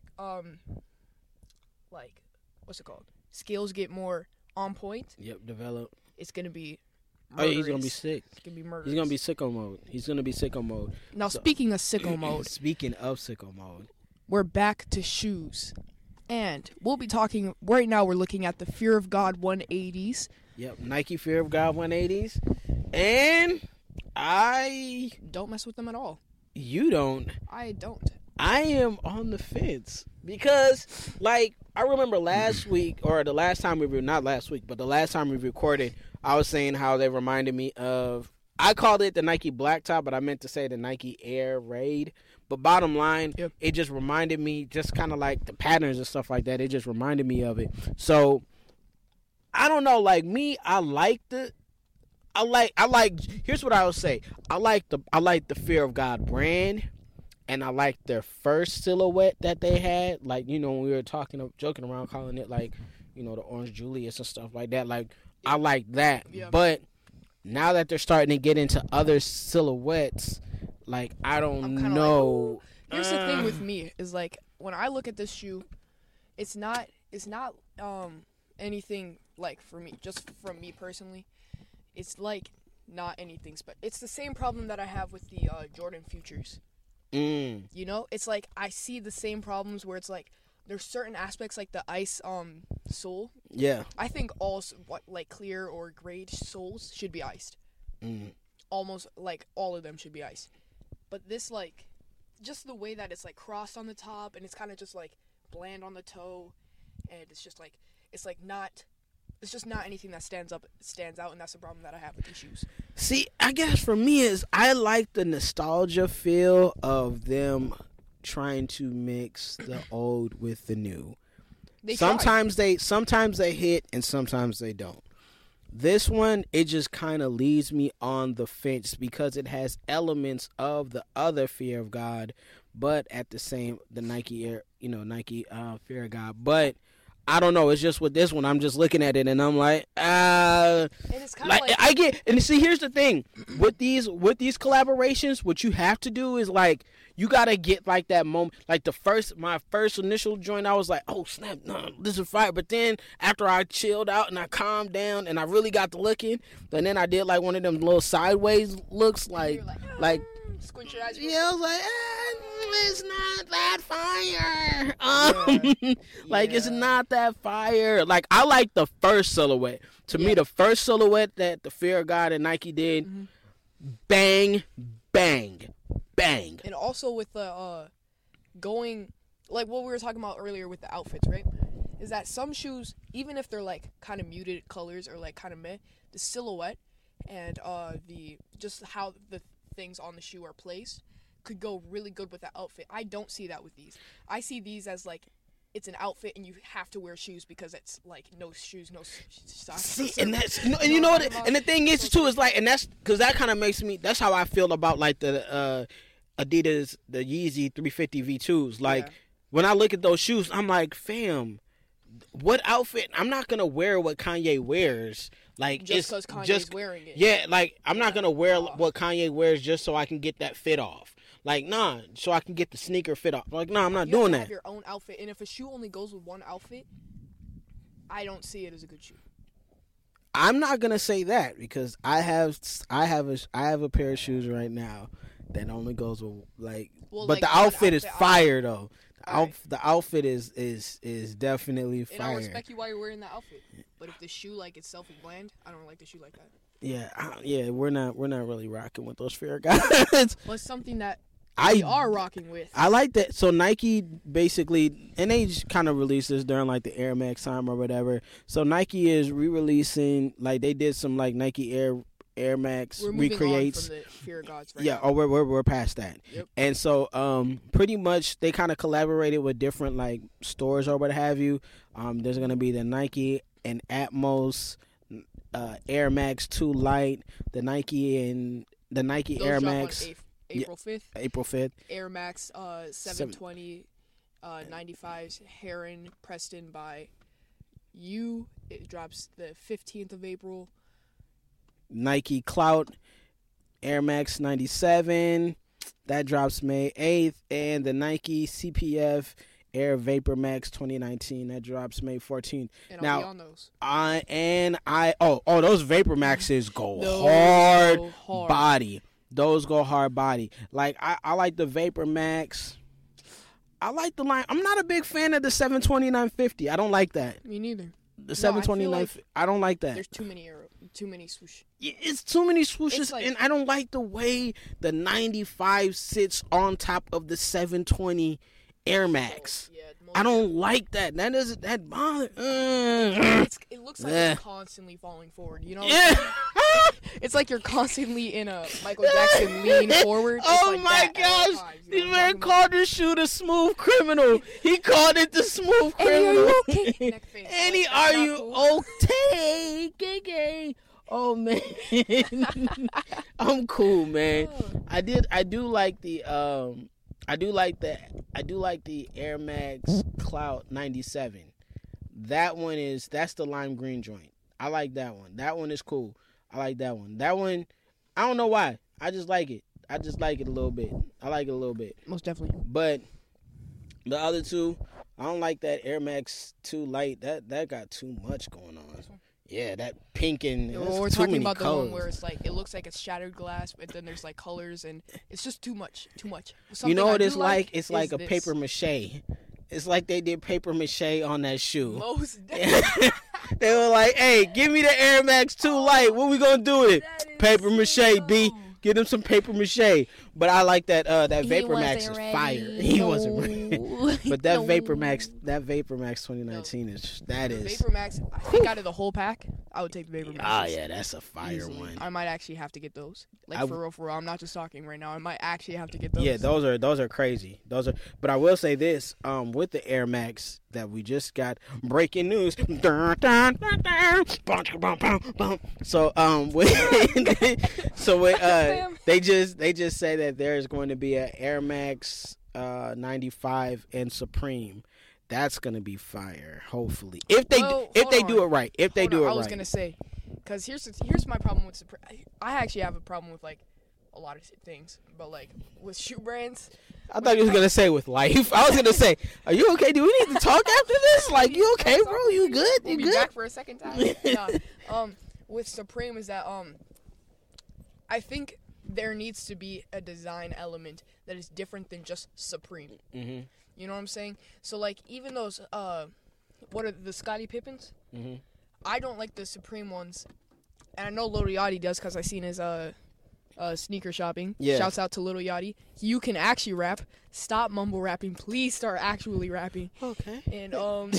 Speaker 3: like, what's it called? Skills get more on point.
Speaker 4: Yep, develop.
Speaker 3: It's going to be
Speaker 4: Oh, yeah, he's gonna be sick.
Speaker 3: He's gonna be murderous.
Speaker 4: He's gonna be sicko mode. He's gonna be sicko mode.
Speaker 3: Now, speaking of sicko mode.
Speaker 4: Speaking of sicko mode.
Speaker 3: We're back to shoes. And we'll be talking, right now we're looking at the Fear of God 180s.
Speaker 4: Yep, Nike Fear of God 180s. And I...
Speaker 3: don't mess with them at all.
Speaker 4: You don't?
Speaker 3: I don't.
Speaker 4: I am on the fence. Because, like, I remember last week, or the last time not last week, but the last time we recorded, I was saying how they reminded me of... I called it the Nike Blacktop, but I meant to say the Nike Air Raid. But bottom line, It just reminded me, just kind of like the patterns and stuff like that. It just reminded me of it. So, I don't know, like me, here's what I would say. I like the Fear of God brand, and I like their first silhouette that they had. Like, you know, when we were joking around, calling it like, you know, the Orange Julius and stuff like that. Like, I like that. Yeah. But now that they're starting to get into other silhouettes, like, I don't know.
Speaker 3: Like, here's the thing with me is, like, when I look at this shoe, it's not anything, like, for me, just from me personally. It's, like, not anything it's the same problem that I have with the Jordan Futures. You know, it's like I see the same problems where it's like there's certain aspects like the ice sole.
Speaker 4: Yeah.
Speaker 3: I think all like clear or gray soles should be iced. Almost like all of them should be iced. But this, like, just the way that it's like crossed on the top and it's kind of just like bland on the toe, and it's just like it's just not anything that stands out, and that's the problem that I have with these shoes.
Speaker 4: See, I guess for me is I like the nostalgia feel of them trying to mix the old with the new. Sometimes they hit and sometimes they don't. This one, it just kind of leaves me on the fence because it has elements of the other Fear of God, but at the Nike Air, Nike Fear of God. But I don't know. It's just with this one, I'm just looking at it and I'm like,
Speaker 3: And it's kind of like
Speaker 4: I get. And see, here's the thing with these collaborations. What you have to do is like you gotta get like that moment. Like my first initial joint, I was like, oh snap, no, this is fire. But then after I chilled out and I calmed down and I really got to looking, and then I did like one of them little sideways looks, like
Speaker 3: squint your eyes.
Speaker 4: Yeah, I was like, it's not that fire. It's not that fire. Like, I like the first silhouette. To me, the first silhouette that the Fear of God and Nike did, bang, bang, bang.
Speaker 3: And also with the going, like what we were talking about earlier with the outfits, right? Is that some shoes, even if they're like kind of muted colors or like kind of meh, the silhouette and just how the things on the shoe are placed could go really good with the outfit. I don't see that with these. I see these as like it's an outfit and you have to wear shoes because it's like no shoes, no socks.
Speaker 4: See, and that's you know what? And the thing is too is like, and that's because that kind of makes me. That's how I feel about like the Adidas, the Yeezy 350 V2s. Like when I look at those shoes, I'm like, fam, what outfit? I'm not gonna wear what Kanye wears. Like
Speaker 3: just because Kanye's wearing it.
Speaker 4: Yeah, like I'm not gonna wear what Kanye wears just so I can get that fit off. Like, nah, so I can get the sneaker fit off. Like, nah, I'm not doing that.
Speaker 3: You have your own outfit, and if a shoe only goes with one outfit, I don't see it as a good shoe.
Speaker 4: I'm not gonna say that because I have a pair of shoes right now that only goes with but the outfit is fire though. The outfit is definitely fire.
Speaker 3: And I respect you while you're wearing the outfit. But if the shoe like itself is bland, I don't like the shoe like that.
Speaker 4: Yeah, we're not really rocking with those Fear guys.
Speaker 3: Well, it's something that we are rocking with.
Speaker 4: I like that. So Nike basically, and they just kind of released this during like the Air Max time or whatever. So Nike is re-releasing, like they did some like Nike Air Max recreates.
Speaker 3: From the Fear of Gods
Speaker 4: right now. We're past that.
Speaker 3: Yep.
Speaker 4: And so pretty much they kind of collaborated with different like stores or what have you. There's gonna be the Nike and Atmos, Air Max 2 Lite, the Nike Air Max.
Speaker 3: April 5th.
Speaker 4: April 5th.
Speaker 3: Air Max 720 95s Heron Preston by you. It drops the 15th of April.
Speaker 4: Nike Clout Air Max 97. That drops May 8th. And the Nike CPF Air Vapor Max 2019 that drops May 14th.
Speaker 3: And
Speaker 4: now,
Speaker 3: I'll be on those.
Speaker 4: Those Vapor Maxes go hard body. Those go hard body. Like I like the Vapor Max. I like the line. I'm not a big fan of the 72950. I don't like that.
Speaker 3: Me neither.
Speaker 4: The 729. I don't like that.
Speaker 3: There's too many swoosh.
Speaker 4: It's too many swooshes, and I don't like the way the 95 sits on top of the 720 Air Max. Yeah, I don't like that. That bother.
Speaker 3: It looks like it's constantly falling forward. You know? Yeah. It's like you're constantly in a Michael Jackson lean forward.
Speaker 4: Oh my gosh! This man called this shoe the Smooth Criminal. He called it the Smooth Criminal. Annie, are you okay? Gay. Oh man, I'm cool, man. I do like the Air Max Cloud 97. That's the lime green joint. I like that one. That one is cool. I like that one. That one, I don't know why. I just like it. I like it a little bit.
Speaker 3: Most definitely.
Speaker 4: But the other two, I don't like that Air Max 2 Light. That got too much going on. Yeah, that pink and
Speaker 3: we're talking about the one where it's like it looks like it's shattered glass, but then there's like colors and it's just too much.
Speaker 4: Something you know what it's like? It's like a paper mache. It's like they did paper mache on that shoe.
Speaker 3: Most definitely.
Speaker 4: They were like, "Hey, give me the Air Max 2 Light. What we gonna do with it? Paper mache, B. Get him some paper mache." But I like that. That Vapor Max is fire. He wasn't ready. But that Vapor Max 2019 is
Speaker 3: Vapor Max. I think out of the whole pack, I would take the Vapor Max.
Speaker 4: Ah, yeah, that's a fire one.
Speaker 3: I might actually have to get those. For real. I'm not just talking right now. I might actually have to get those.
Speaker 4: Yeah, those are crazy. But I will say this. With the Air Max that we just got, breaking news. So they just say that there is going to be an Air Max 95 and Supreme. That's gonna be fire. Hopefully, if they do it right. I
Speaker 3: was gonna say, because here's my problem with Supreme. I actually have a problem with like a lot of things, but like with shoe brands.
Speaker 4: I thought you was gonna say with life. I was gonna say, are you okay? Do we need to talk after this? Like, you okay, bro? You good?
Speaker 3: You good? Back for a second time. With Supreme is that I think there needs to be a design element that is different than just Supreme. Mm-hmm. You know what I'm saying? So, like, even those, what are the Scottie Pippins? Mm-hmm. I don't like the Supreme ones. And I know Lil Yachty does because I seen his sneaker shopping. Yeah. Shouts out to Lil Yachty. You can actually rap. Stop mumble rapping. Please start actually rapping.
Speaker 4: Okay.
Speaker 3: And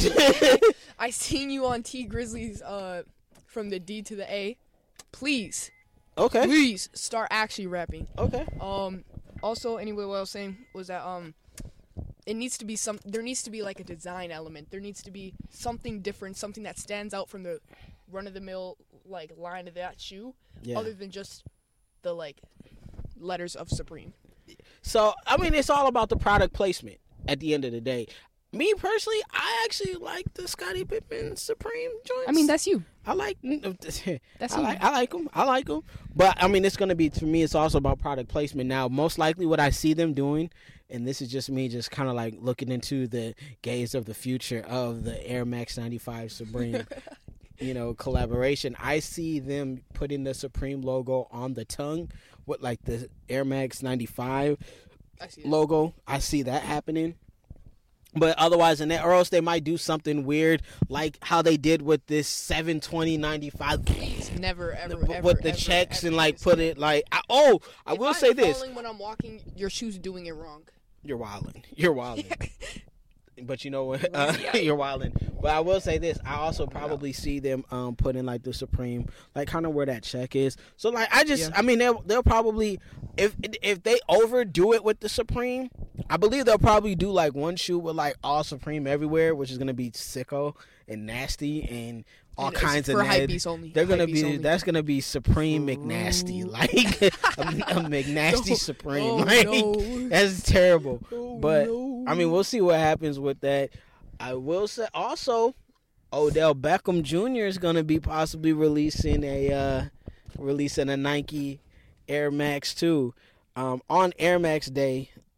Speaker 3: I seen you on T Grizzly's From the D to the A. Please.
Speaker 4: Okay.
Speaker 3: Please start actually rapping.
Speaker 4: Okay.
Speaker 3: Also, anyway, what I was saying was that there needs to be like a design element. There needs to be something different, something that stands out from the run of the mill like line of that shoe, other than just the like letters of Supreme.
Speaker 4: So, I mean, it's all about the product placement at the end of the day. Me personally, I actually like the Scottie Pippen Supreme joints.
Speaker 3: I mean, that's you.
Speaker 4: I like.
Speaker 3: That's
Speaker 4: I like them. But I mean, it's gonna be, for me, it's also about product placement. Now, most likely, what I see them doing, and this is just me, just kind of like looking into the gaze of the future of the Air Max 95 Supreme, collaboration. I see them putting the Supreme logo on the tongue with like the Air Max 95 logo. I see that happening. But otherwise, or else they might do something weird, like how they did with this 720-95.
Speaker 3: Please, never, ever,
Speaker 4: with the checks and like put it like. I will say this:
Speaker 3: when I'm walking, your shoe's doing it wrong.
Speaker 4: You're wilding. But you know what? You're wilding. But I will say this: I also probably see them putting like the Supreme, like kind of where that check is. So like, I mean, they'll probably, if they overdo it with the Supreme, I believe they'll probably do like one shoe with like all Supreme everywhere, which is gonna be sicko and nasty and all kinds of.
Speaker 3: For hypebeast only.
Speaker 4: They're gonna be. That's gonna be Supreme McNasty, like a McNasty Supreme. No. That's terrible. But I mean, we'll see what happens with that. I will say also, Odell Beckham Jr. is gonna be possibly releasing a Nike Air Max 2 on Air Max Day.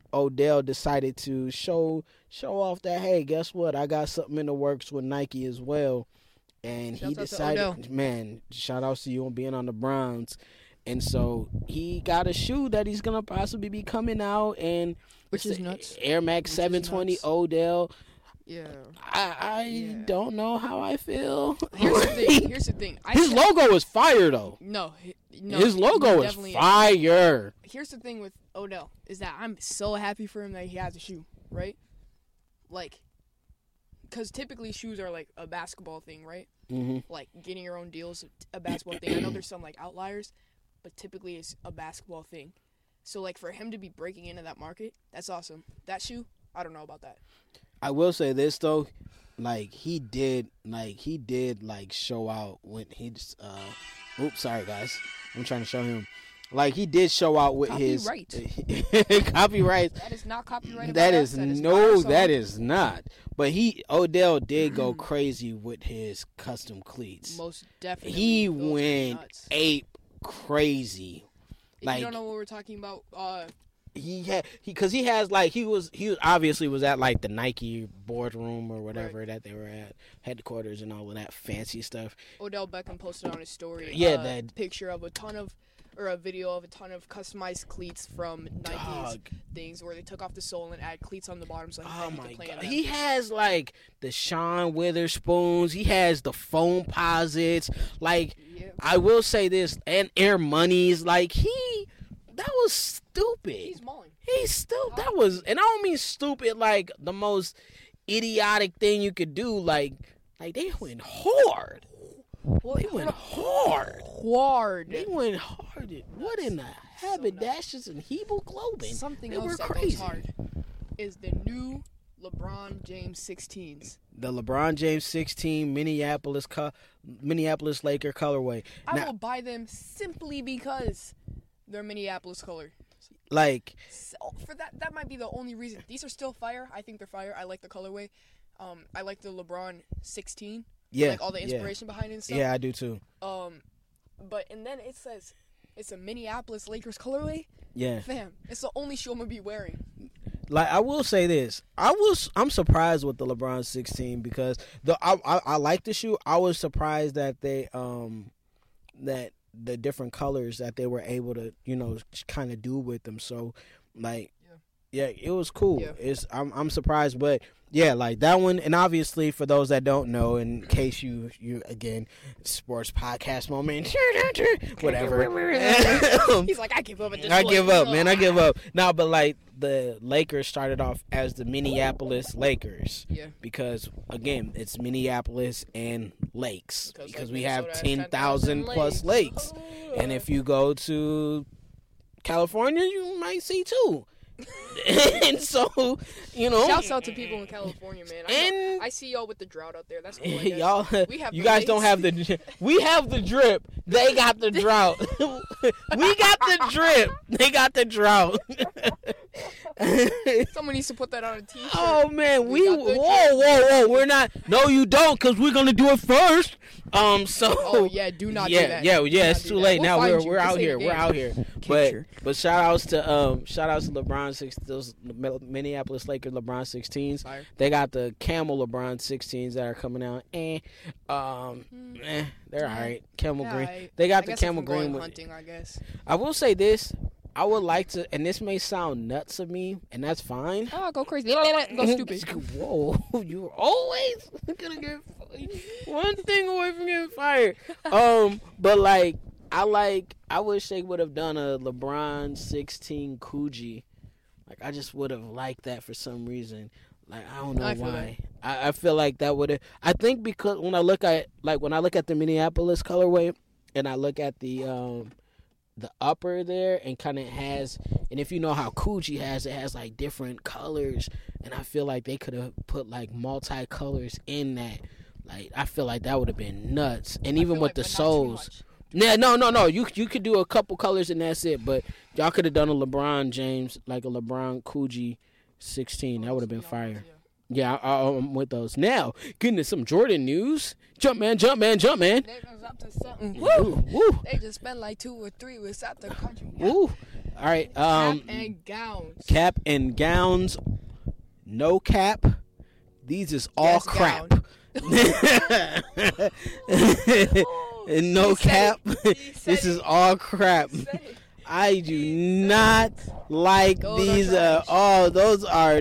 Speaker 4: Odell decided to show off that, hey, guess what? I got something in the works with Nike as well. And he decided, man, shout out to you on being on the Browns. And so he got a shoe that he's going to possibly be coming out. And
Speaker 3: which is nuts.
Speaker 4: Air Max 720 Odell.
Speaker 3: Yeah.
Speaker 4: I don't know how I feel.
Speaker 3: Here's the thing.
Speaker 4: His logo is fire, though.
Speaker 3: No.
Speaker 4: His logo is fire.
Speaker 3: Here's the thing with Odell is that I'm so happy for him that he has a shoe, right? Like, because typically shoes are like a basketball thing, right?
Speaker 4: Mm-hmm.
Speaker 3: Like getting your own deals, a basketball thing. I know there's some like outliers, but typically it's a basketball thing. So like for him to be breaking into that market, that's awesome. That shoe, I don't know about that.
Speaker 4: I will say this though, he did show out when he oops, sorry guys, I'm trying to show him. Like he did show out with
Speaker 3: copyright.
Speaker 4: His copyright.
Speaker 3: That is not copyright.
Speaker 4: That is not. But Odell did go crazy with his custom cleats.
Speaker 3: Most definitely.
Speaker 4: He went ape crazy.
Speaker 3: If you don't know what we're talking about,
Speaker 4: he obviously was at like the Nike boardroom or whatever that they were at, headquarters and all of that fancy stuff.
Speaker 3: Odell Beckham posted on his story
Speaker 4: that
Speaker 3: picture of a video of a ton of customized cleats from Nike's things where they took off the sole and add cleats on the bottom. So
Speaker 4: he has like the Sean Witherspoons. He has the foam posits. Like I will say this, and Air Moneys. Like that was stupid.
Speaker 3: He's mauling.
Speaker 4: He's still that was, and I don't mean stupid like the most idiotic thing you could do. Like they went hard. They went hard. They went hard. What in the haberdashers and Hebel clothing?
Speaker 3: Something else that goes hard is the new LeBron James 16s.
Speaker 4: The LeBron James 16 Minneapolis Laker colorway.
Speaker 3: I will buy them simply because they're Minneapolis color.
Speaker 4: Like
Speaker 3: for that might be the only reason. These are still fire. I think they're fire. I like the colorway. I like the LeBron 16.
Speaker 4: Yeah,
Speaker 3: like all the inspiration behind it and stuff.
Speaker 4: Yeah, I do too.
Speaker 3: And then it says it's a Minneapolis Lakers colorway.
Speaker 4: Yeah,
Speaker 3: fam, it's the only shoe I'm gonna be wearing.
Speaker 4: Like I will say this, I'm surprised with the LeBron 16 because I like the shoe. I was surprised that they that the different colors that they were able to kind of do with them. So like yeah, it was cool. Yeah. I'm surprised, but yeah, like that one. And obviously, for those that don't know, in case you again, sports podcast moment, whatever.
Speaker 3: He's like, I give up at this
Speaker 4: point. I give up, man. I give up. No, but like the Lakers started off as the Minneapolis Lakers.
Speaker 3: Yeah.
Speaker 4: Because again, it's Minneapolis and lakes. Because we have 10,000 plus lakes, and if you go to California, you might see 2. And so,
Speaker 3: shouts out to people in California, man. I see y'all with the drought out there. That's cool.
Speaker 4: Y'all, you guys don't have we have the drip. They got the drought. We got the drip. They got the drought.
Speaker 3: Someone needs to put that on a t-shirt.
Speaker 4: Oh man, whoa. We're not. No, you don't, because we're gonna do it first.
Speaker 3: Oh yeah, do not do that.
Speaker 4: Yeah. It's too late now. We're out here. We're out here. But shout outs to LeBron 6, those Minneapolis Lakers LeBron 16s.
Speaker 3: Fire.
Speaker 4: They got the Camel LeBron 16s that are coming out. They're alright. Camel green. They got the Camel green.
Speaker 3: Hunting, I guess.
Speaker 4: I will say this. I would like to, and this may sound nuts of me, and that's fine.
Speaker 3: Oh, go crazy. Go stupid.
Speaker 4: Whoa, you're always gonna get one thing away from getting fired. But I wish they would have done a LeBron 16 Coogee. Like, I just would have liked that for some reason. Like, I don't know why. I feel like that would have. I think because when I look at the Minneapolis colorway, and I look at the upper there, and kind of has, and if you know how Coogee has, it has like different colors, and I feel like they could have put like multi-colors in that. Like, I feel like that would have been nuts. And even with the soles. Yeah, no. You could do a couple colors and that's it. But y'all could have done a LeBron James, like a LeBron Coogee 16. That would have been fire. Yeah, I'm with those. Now, getting to some Jordan news. Jump man.
Speaker 3: They was up to something. Woo!
Speaker 4: Woo.
Speaker 3: They just spent like 2 or 3 without the country.
Speaker 4: Woo! All right.
Speaker 3: Cap and gowns.
Speaker 4: Cap and gowns. No cap. These is all crap. And no cap. This is all crap. I do not like these. Those are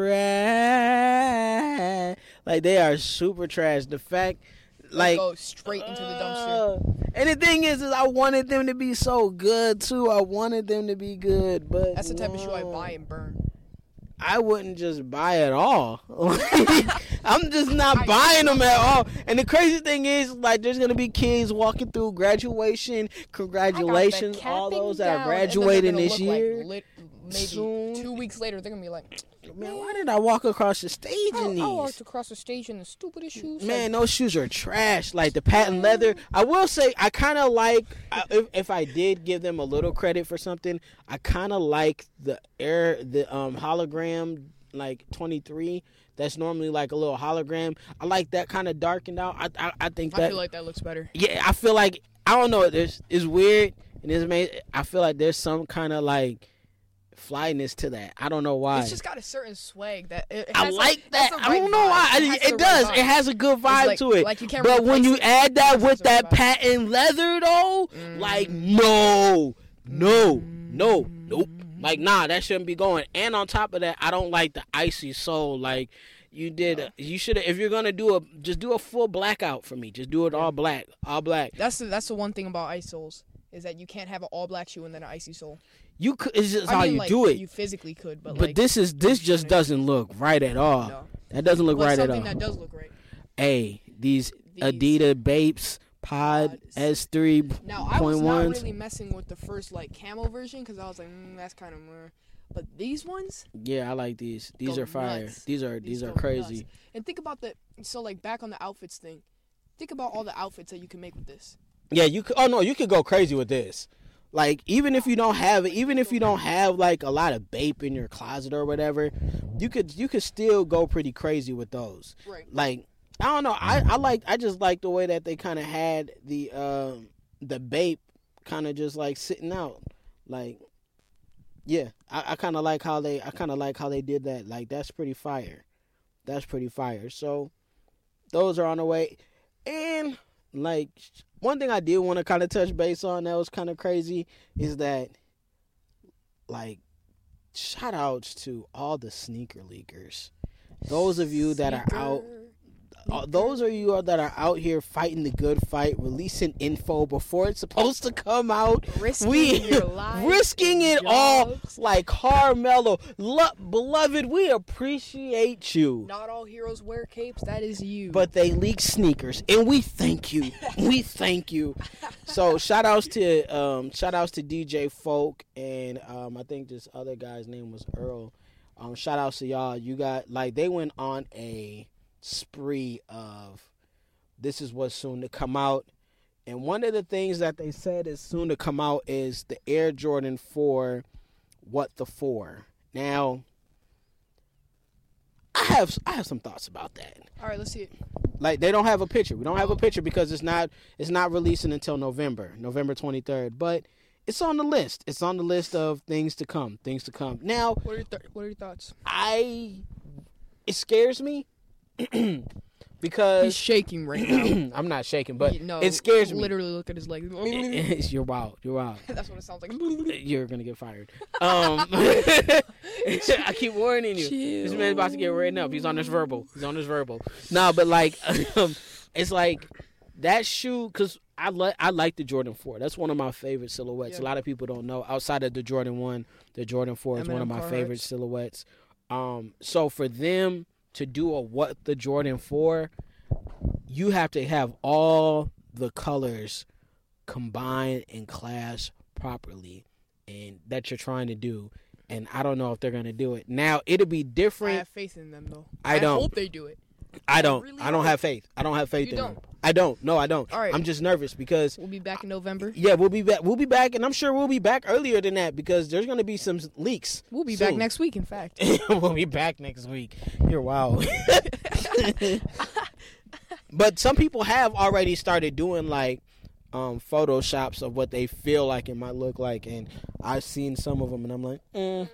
Speaker 4: trash. Like, they are super trash. The fact, like,
Speaker 3: go straight into the dumpster.
Speaker 4: And the thing is I wanted them to be so good too. I wanted them to be good, but
Speaker 3: that's the type of shoe I buy and burn.
Speaker 4: I wouldn't just buy it all. I'm just not buying them at all. And the crazy thing is, like, there's gonna be kids walking through graduation. Congratulations, all those that are graduating this year.
Speaker 3: Like maybe soon. 2 weeks later, they're gonna be like,
Speaker 4: man, why did I walk across the stage in these?
Speaker 3: I walked across the stage in the stupidest shoes.
Speaker 4: Man, those shoes are trash. Like, the patent leather. I will say, I kind of like, if I did give them a little credit for something, I kind of like the hologram, like 23. That's normally like a little hologram. I like that kind of darkened out. I think that.
Speaker 3: I feel like that looks better.
Speaker 4: Yeah, I feel like, I don't know. It's weird. And I feel like there's some kind of like flyness to that. I don't know why.
Speaker 3: It's just got a certain swag that
Speaker 4: I like that. I don't know why. It does. It has a good vibe to it.
Speaker 3: Like, you can't
Speaker 4: but when you add that with that patent leather, though, like, nope. Like, nah, that shouldn't be going. And on top of that, I don't like the icy sole. Like, you should have. If you're gonna just do a full blackout for me. Just do it all black.
Speaker 3: That's the one thing about ice soles, is that you can't have an all black shoe and then an icy sole.
Speaker 4: You could. It's just how you do it.
Speaker 3: You physically could, but
Speaker 4: like, this just doesn't look right at all. No. That doesn't look right at all.
Speaker 3: Something that does look right.
Speaker 4: Hey, these Adidas Bapes Pod S3.1s.
Speaker 3: Now, I was not really messing with the first like camo version because I was like, that's kind of more. But these ones,
Speaker 4: yeah, I like these. These are fire. Nuts. These are crazy.
Speaker 3: Nuts. And think about like back on the outfits thing. Think about all the outfits that you can make with this.
Speaker 4: Yeah, you could. Oh no, you could go crazy with this. Like, even if you don't have like a lot of Bape in your closet or whatever, you could still go pretty crazy with those.
Speaker 3: Right.
Speaker 4: Like, I don't know. I just like the way that they kind of had the Bape kind of just like sitting out. Like, yeah, I kind of like how they did that. Like, that's pretty fire. So those are on the way. And like, one thing I did want to kind of touch base on that was kind of crazy is that, like, shout outs to all the sneaker leakers. Those of you that are out. Those of you that are out here fighting the good fight, releasing info before it's supposed to come out,
Speaker 3: risking your life,
Speaker 4: risking it all, like Carmelo. Beloved, we appreciate you.
Speaker 3: Not all heroes wear capes. That is you.
Speaker 4: But they leak sneakers, and we thank you. We thank you. So shout outs to DJ Folk, and I think this other guy's name was Earl. Shout outs to y'all. You got, like, they went on a spree of this is what's soon to come out, and one of the things that they said is soon to come out is the Air Jordan 4 What the 4. Now, I have some thoughts about that.
Speaker 3: All right, let's see it.
Speaker 4: Like, they don't have a picture. We don't have a picture because it's not releasing until November 23rd, but it's on the list. It's on the list of things to come. Now,
Speaker 3: what are your thoughts?
Speaker 4: It scares me. Because
Speaker 3: he's shaking right now.
Speaker 4: I'm not shaking, but it scares me.
Speaker 3: Literally look at his legs.
Speaker 4: You're wild.
Speaker 3: That's what it sounds like.
Speaker 4: You're gonna get fired. I keep warning you.
Speaker 3: Chill.
Speaker 4: This man's about to get written up. He's on this verbal. No, but like, it's like that shoe, because I like the Jordan 4. That's one of my favorite silhouettes. A lot of people don't know. Outside of the Jordan 1, the Jordan 4 is one of my favorite silhouettes. So for them to do a What the Jordan 4, you have to have all the colors combined and clash properly, and that you're trying to do. And I don't know if they're going to do it. Now, it'll be different.
Speaker 3: I have faith in them, though.
Speaker 4: I don't.
Speaker 3: hope they do it.
Speaker 4: I don't. Really I don't have faith. I don't have faith in them. I don't. No, I don't.
Speaker 3: All right.
Speaker 4: I'm just nervous because
Speaker 3: we'll be back in November.
Speaker 4: Yeah, we'll be back. And I'm sure we'll be back earlier than that because there's going to be some leaks.
Speaker 3: We'll be back next week, in fact.
Speaker 4: We'll be back next week. You're wild. But some people have already started doing, like, photoshops of what they feel like it might look like, and I've seen some of them, and I'm like,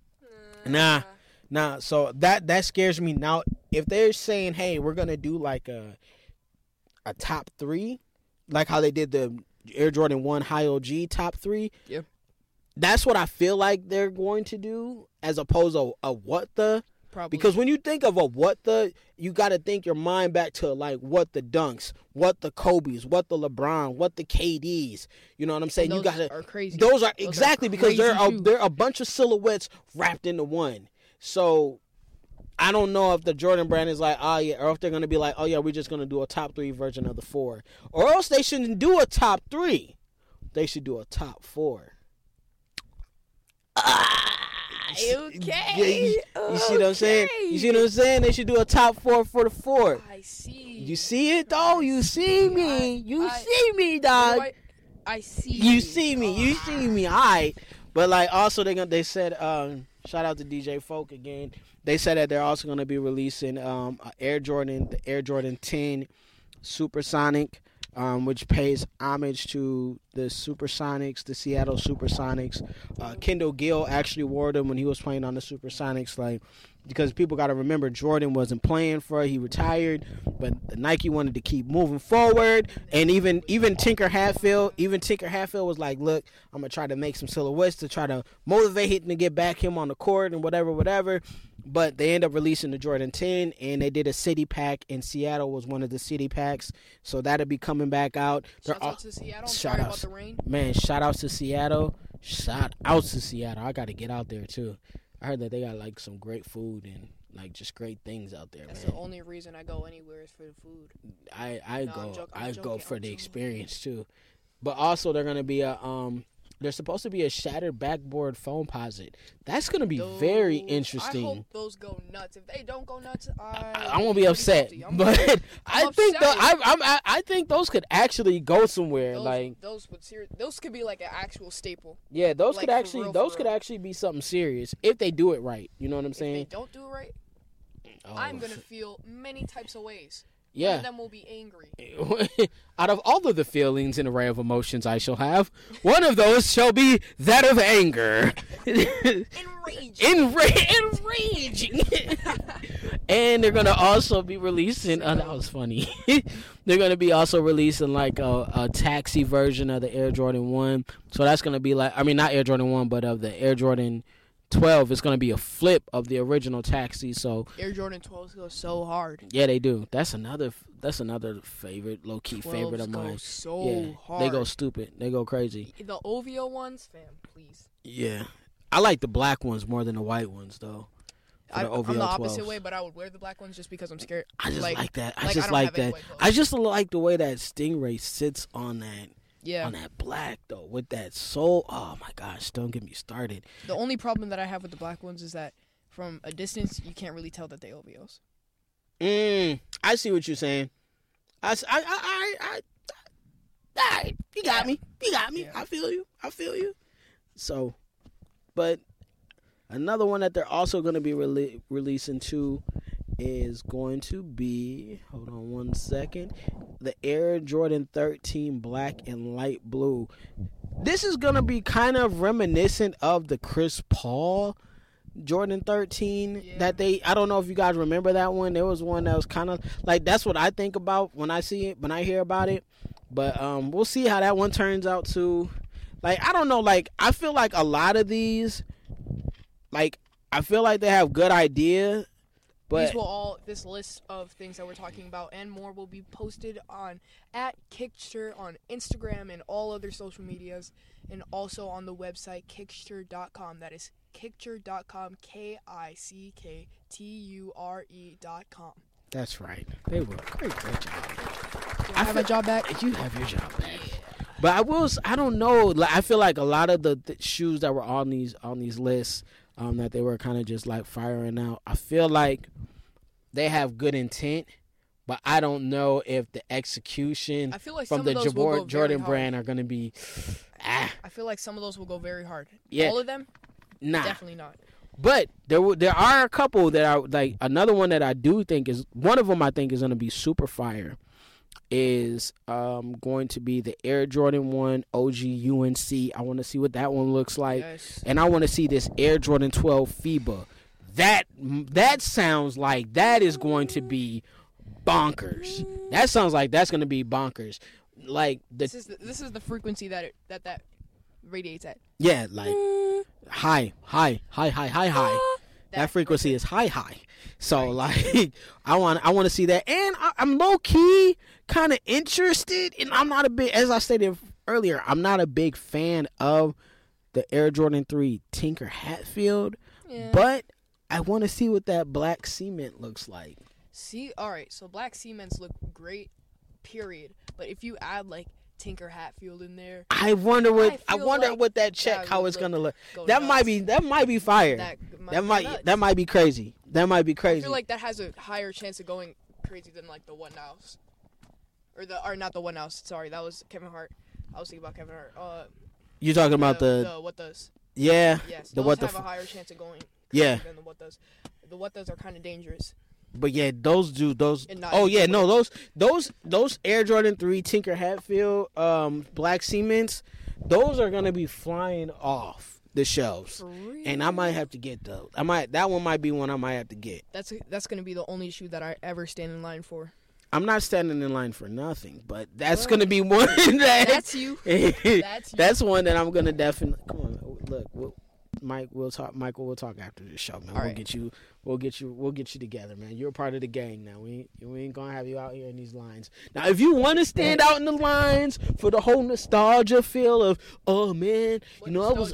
Speaker 4: nah. So that scares me. Now, if they're saying, hey, we're gonna do like a top 3, like how they did the Air Jordan 1 High OG top 3.
Speaker 3: Yeah.
Speaker 4: That's what I feel like they're going to do, as opposed to a what the.
Speaker 3: Probably.
Speaker 4: Because when you think of a what the, you got to think your mind back to like what the Dunks, what the Kobe's, what the LeBron, what the KD's. You know what I'm saying?
Speaker 3: And
Speaker 4: you got to.
Speaker 3: Are crazy.
Speaker 4: Those are exactly because they're
Speaker 3: shoes.
Speaker 4: a bunch of silhouettes wrapped into one. So I don't know if the Jordan brand is like, oh yeah, or if they're gonna be like, oh yeah, we're just gonna do a top 3 version of the 4, or else they shouldn't do a top 3. They should do a top 4.
Speaker 3: Okay.
Speaker 4: You see what I'm saying? You see what I'm saying? They should do a top 4 for the 4.
Speaker 3: I see.
Speaker 4: You see it though? You see me? You see me, dog?
Speaker 3: I see.
Speaker 4: You see me? You see me? All right. But like, also they said, shout out to DJ Folk again. They said that they're also gonna be releasing the Air Jordan 10 Supersonic. Which pays homage to the Supersonics, the Seattle Supersonics. Kendall Gill actually wore them when he was playing on the Supersonics, like, because people got to remember Jordan wasn't playing for it. He retired, but Nike wanted to keep moving forward. And even Tinker Hatfield was like, look, I'm going to try to make some silhouettes to try to motivate him to get back him on the court and whatever. But they end up releasing the Jordan 10, and they did a city pack, and Seattle was one of the city packs. So that'll be coming back out.
Speaker 3: Shout out to Seattle. Sorry about the rain.
Speaker 4: Man, shout out to Seattle. I got to get out there, too. I heard that they got, like, some great food and, like, just great things out there,
Speaker 3: That's
Speaker 4: man.
Speaker 3: the only reason I go anywhere is for the food.
Speaker 4: I go for the experience, too. But also, they're going to be there's supposed to be a shattered backboard foamposite. That's going to be very interesting.
Speaker 3: I hope those go nuts. If they don't go nuts,
Speaker 4: I won't be upset. But I think those could actually go somewhere.
Speaker 3: Those could be like an actual staple.
Speaker 4: Yeah, those could actually be something serious if they do it right. You know what I'm saying?
Speaker 3: If they don't do it right, I'm gonna feel many types of ways.
Speaker 4: Yeah.
Speaker 3: One of them will be angry.
Speaker 4: Out of all of the feelings and array of emotions I shall have, one of those shall be that of anger. Enraging. And they're going to also be releasing, that was funny. They're going to be also releasing like a taxi version of the Air Jordan 1. So that's going to be like, I mean, not Air Jordan 1, but of the Air Jordan 12 is going to be a flip of the original taxi. So
Speaker 3: Air Jordan 12s go so hard.
Speaker 4: Yeah, they do. That's another favorite, low key favorite of mine.
Speaker 3: Hard.
Speaker 4: They go stupid. They go crazy.
Speaker 3: The OVO ones, fam, please.
Speaker 4: Yeah, I like the black ones more than the white ones though.
Speaker 3: I'm the opposite way, but I would wear the black ones just because I'm scared.
Speaker 4: I just like that. I just like the way that Stingray sits on that.
Speaker 3: Yeah.
Speaker 4: On that black, though, with that soul. Oh, my gosh. Don't get me started.
Speaker 3: The only problem that I have with the black ones is that from a distance, you can't really tell that they OVOs.
Speaker 4: I see what you're saying. You got me. Yeah. I feel you. So, but another one that they're also going to be releasing, too, is going to be, hold on one second, the Air Jordan 13 black and light blue. This is going to be kind of reminiscent of the Chris Paul Jordan 13 that I don't know if you guys remember that one. There was one that was kind of like, that's what I think about when I see it, when I hear about it. But we'll see how that one turns out too. Like, I don't know, like, I feel like a lot of these, like, I feel like they have good ideas. But
Speaker 3: this list of things that we're talking about and more will be posted on @Kickster on Instagram and all other social medias, and also on the website kickster.com. That is kickture.com, KICKTURE.com.
Speaker 4: That's right. They were great job.
Speaker 3: I have a job back.
Speaker 4: You have your job back. But I don't know. Like, I feel like a lot of the shoes that were on these lists, that they were kind of just like firing out, I feel like they have good intent, but I don't know if the execution from the Jordan brand are going to be.
Speaker 3: I feel like some of those will go very hard.
Speaker 4: Yeah.
Speaker 3: All of them?
Speaker 4: Nah.
Speaker 3: Definitely not.
Speaker 4: But there are a couple that are like, another one that I do think is, one of them I think is going to be super fire. is going to be the Air Jordan 1 OG UNC. I want to see what that one looks like.
Speaker 3: Yes.
Speaker 4: And I want to see this Air Jordan 12 FIBA. That sounds like that is going to be bonkers. That sounds like that's going to be bonkers. Like
Speaker 3: this is the frequency that radiates at.
Speaker 4: Yeah, like high. That frequency is high. So like I want to see that, and I'm low key kind of interested. And I'm not a big, as I stated earlier, I'm not a big fan of the Air Jordan 3 Tinker Hatfield, but I want to see what that black cement looks like.
Speaker 3: See, all right, so black cements look great, period. But if you add like Tinker Hatfield in there,
Speaker 4: I wonder what that check, how it's gonna look. That might be fire. That might be crazy. That might be crazy.
Speaker 3: I feel like that has a higher chance of going crazy than like the What Nows, or not the What Nows. Sorry, that was Kevin Hart. I was thinking about Kevin Hart.
Speaker 4: You're talking about the
Speaker 3: What Does?
Speaker 4: Yeah.
Speaker 3: Yes,
Speaker 4: the
Speaker 3: those
Speaker 4: what
Speaker 3: have
Speaker 4: the
Speaker 3: a higher chance of going
Speaker 4: yeah
Speaker 3: than the What Does. The What Does are kind of dangerous.
Speaker 4: But yeah, those. Oh yeah, no, those Air Jordan 3 Tinker Hatfield black cements, those are gonna be flying off the shelves, and I might have to get those. That one might be one I might have to get.
Speaker 3: That's gonna be the only shoe that I ever stand in line for.
Speaker 4: I'm not standing in line for nothing, but that's gonna be one
Speaker 3: that's you.
Speaker 4: That's one that I'm gonna definitely. Come on, look. Michael, we'll talk after this show, man. We'll get you together, man. You're a part of the gang now. We ain't gonna have you out here in these lines. Now, if you want to stand out in the lines for the whole nostalgia feel of, oh man,
Speaker 3: I was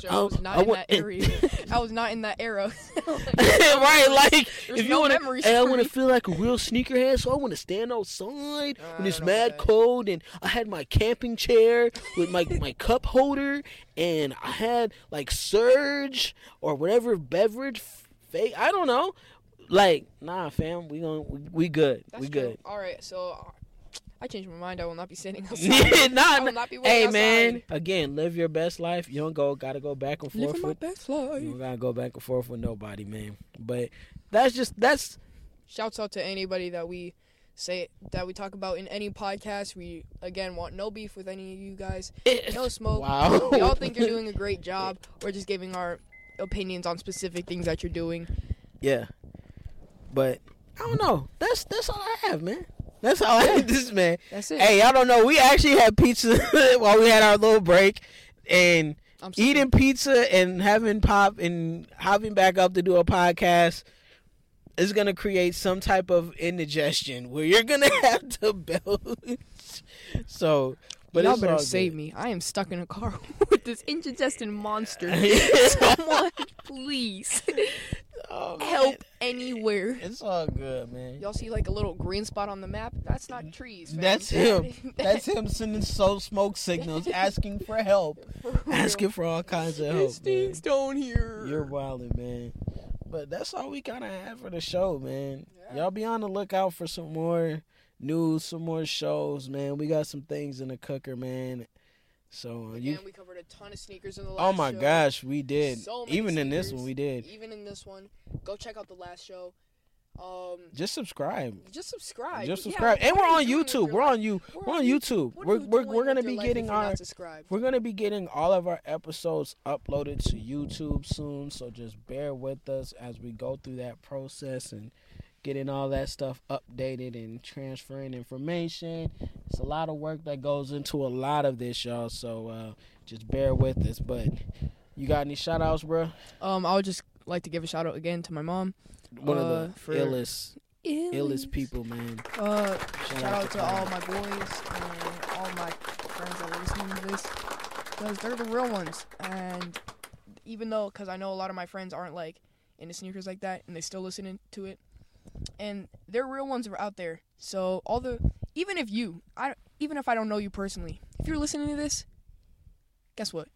Speaker 3: not in that era.
Speaker 4: Right? Like, if you want
Speaker 3: to,
Speaker 4: I want to feel like a real sneakerhead, so I want to stand outside when it's mad cold, and I had my camping chair with my cup holder, and I had like Surge or whatever beverage. I don't know. Like, nah, fam. We good. We good.
Speaker 3: All right. So I changed my mind. I will not be standing outside. I will not be waiting outside.
Speaker 4: Man. Again, live your best life. You don't gotta go back and forth.
Speaker 3: Living my best life.
Speaker 4: You don't gotta go back and forth with nobody, man. But that's.
Speaker 3: Shouts out to anybody that we talk about in any podcast. We again want no beef with any of you guys. No smoke.
Speaker 4: Wow.
Speaker 3: We all think you're doing a great job. We're just giving our opinions on specific things that you're doing.
Speaker 4: Yeah, but I don't know. That's all I have, man. That's all I have. This man.
Speaker 3: That's it.
Speaker 4: Hey, I don't know. We actually had pizza while we had our little break, and eating pizza and having pop and hopping back up to do a podcast is gonna create some type of indigestion where you're gonna have to belch. So. But
Speaker 3: y'all better save me. I am stuck in a car with this indigestion monster. Someone, please, help anywhere.
Speaker 4: It's all good, man.
Speaker 3: Y'all see like a little green spot on the map? That's not trees, man.
Speaker 4: That's him. That's him sending smoke signals, asking for help, asking for all kinds of help.
Speaker 3: It stinks down here.
Speaker 4: You're wildin', man. But that's all we kind of have for the show, man. Yeah. Y'all be on the lookout for some more news, some more shows, man. We got some things in the cooker, man. So
Speaker 3: again, we covered a ton of sneakers in the last show.
Speaker 4: Oh my gosh, we did.
Speaker 3: So
Speaker 4: even
Speaker 3: sneakers.
Speaker 4: In this one, we did.
Speaker 3: Even in this one, go check out the last show.
Speaker 4: Just subscribe.
Speaker 3: Yeah,
Speaker 4: and we're on YouTube. We're on YouTube. We're gonna be getting all of our episodes uploaded to YouTube soon. So just bear with us as we go through that process and getting all that stuff updated and transferring information. It's a lot of work that goes into a lot of this, y'all. So just bear with us. But you got any shout outs, bro?
Speaker 3: I would just like to give a shout out again to my mom.
Speaker 4: One of the illest people, man.
Speaker 3: Shout out to all my boys and all my friends that are listening to this, because they're the real ones. And even though, because I know a lot of my friends aren't like into sneakers like that, and they still listen to it, and they're real ones are out there. So even if I don't know you personally, if you're listening to this, guess what?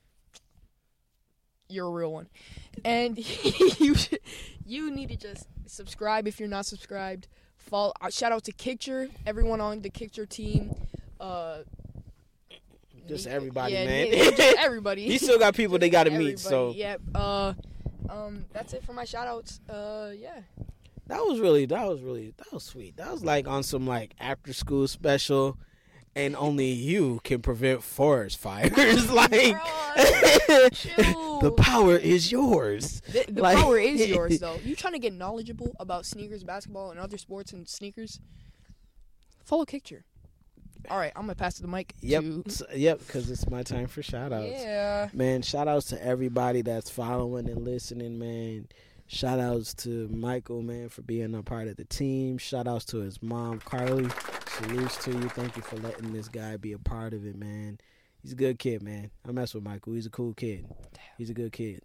Speaker 3: You're a real one. And you need to just subscribe if you're not subscribed. Follow. Shout out to Kicture, everyone on the Kicture team.
Speaker 4: Just everybody, man.
Speaker 3: Just everybody.
Speaker 4: He still got people they got to meet. So
Speaker 3: yeah. That's it for my shout outs. Yeah.
Speaker 4: That was sweet. That was like on some like after school special, and only you can prevent forest fires. Like the power is yours.
Speaker 3: The power is yours, though. You trying to get knowledgeable about sneakers, basketball, and other sports and sneakers? Follow Kickture. All right, I'm gonna pass the mic.
Speaker 4: Yep, because it's my time for shout outs.
Speaker 3: Yeah,
Speaker 4: man. Shout outs to everybody that's following and listening, man. Shout outs to Michael, man, for being a part of the team. Shout outs to his mom, Carly. Salutes to you. Thank you for letting this guy be a part of it, man. He's a good kid, man. I mess with Michael. He's a cool kid. He's a good kid.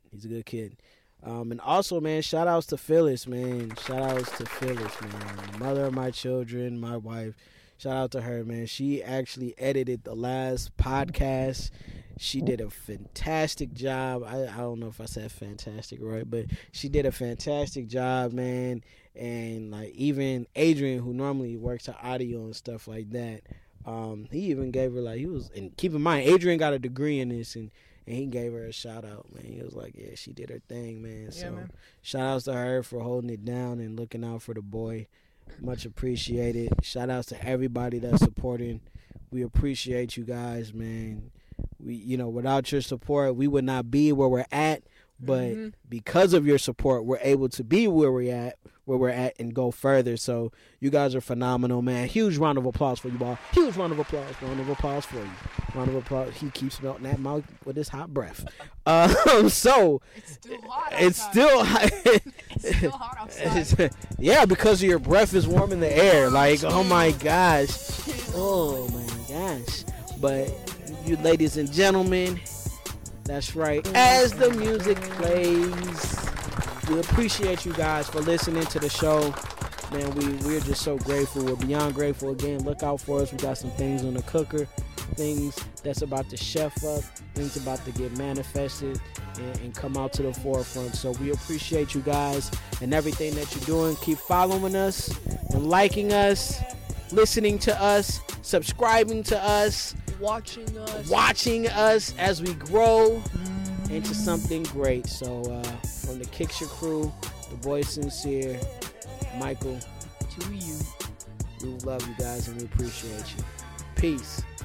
Speaker 4: And also, man, shout outs to Phyllis, man. Shout outs to Phyllis, man. Mother of my children, my wife. Shout out to her, man. She actually edited the last podcast. She did a fantastic job. I don't know if I said fantastic right, but she did a fantastic job, man. And like even Adrian, who normally works at audio and stuff like that, he even gave her and keep in mind, Adrian got a degree in this, and he gave her a shout out, man. He was like, yeah, she did her thing, man.
Speaker 3: Yeah,
Speaker 4: so
Speaker 3: man.
Speaker 4: Shout outs to her for holding it down and looking out for the boy. Much appreciated. Shout outs to everybody that's supporting. We appreciate you guys, man. Without your support, we would not be where we're at. But because of your support, we're able to be where we're at and go further. So you guys are phenomenal, man. Huge round of applause for you all. Huge round of applause. Round of applause for you. Round of applause. He keeps melting that mouth with his hot breath. So
Speaker 3: it's still hot outside.
Speaker 4: It's still hot outside. Yeah, because your breath is warming the air. Like, oh my gosh. Oh my gosh. But you ladies and gentlemen, that's right. As the music plays, we appreciate you guys for listening to the show. Man, we're just so grateful. We're beyond grateful. Again, look out for us. We got some things on the cooker, things that's about to chef up, things about to get manifested and come out to the forefront. So we appreciate you guys and everything that you're doing. Keep following us and liking us, listening to us, subscribing to us, watching us as we grow into something great. So from the Kickture crew, the boy Sincere, Michael,
Speaker 3: to you,
Speaker 4: we love you guys and we appreciate you. Peace.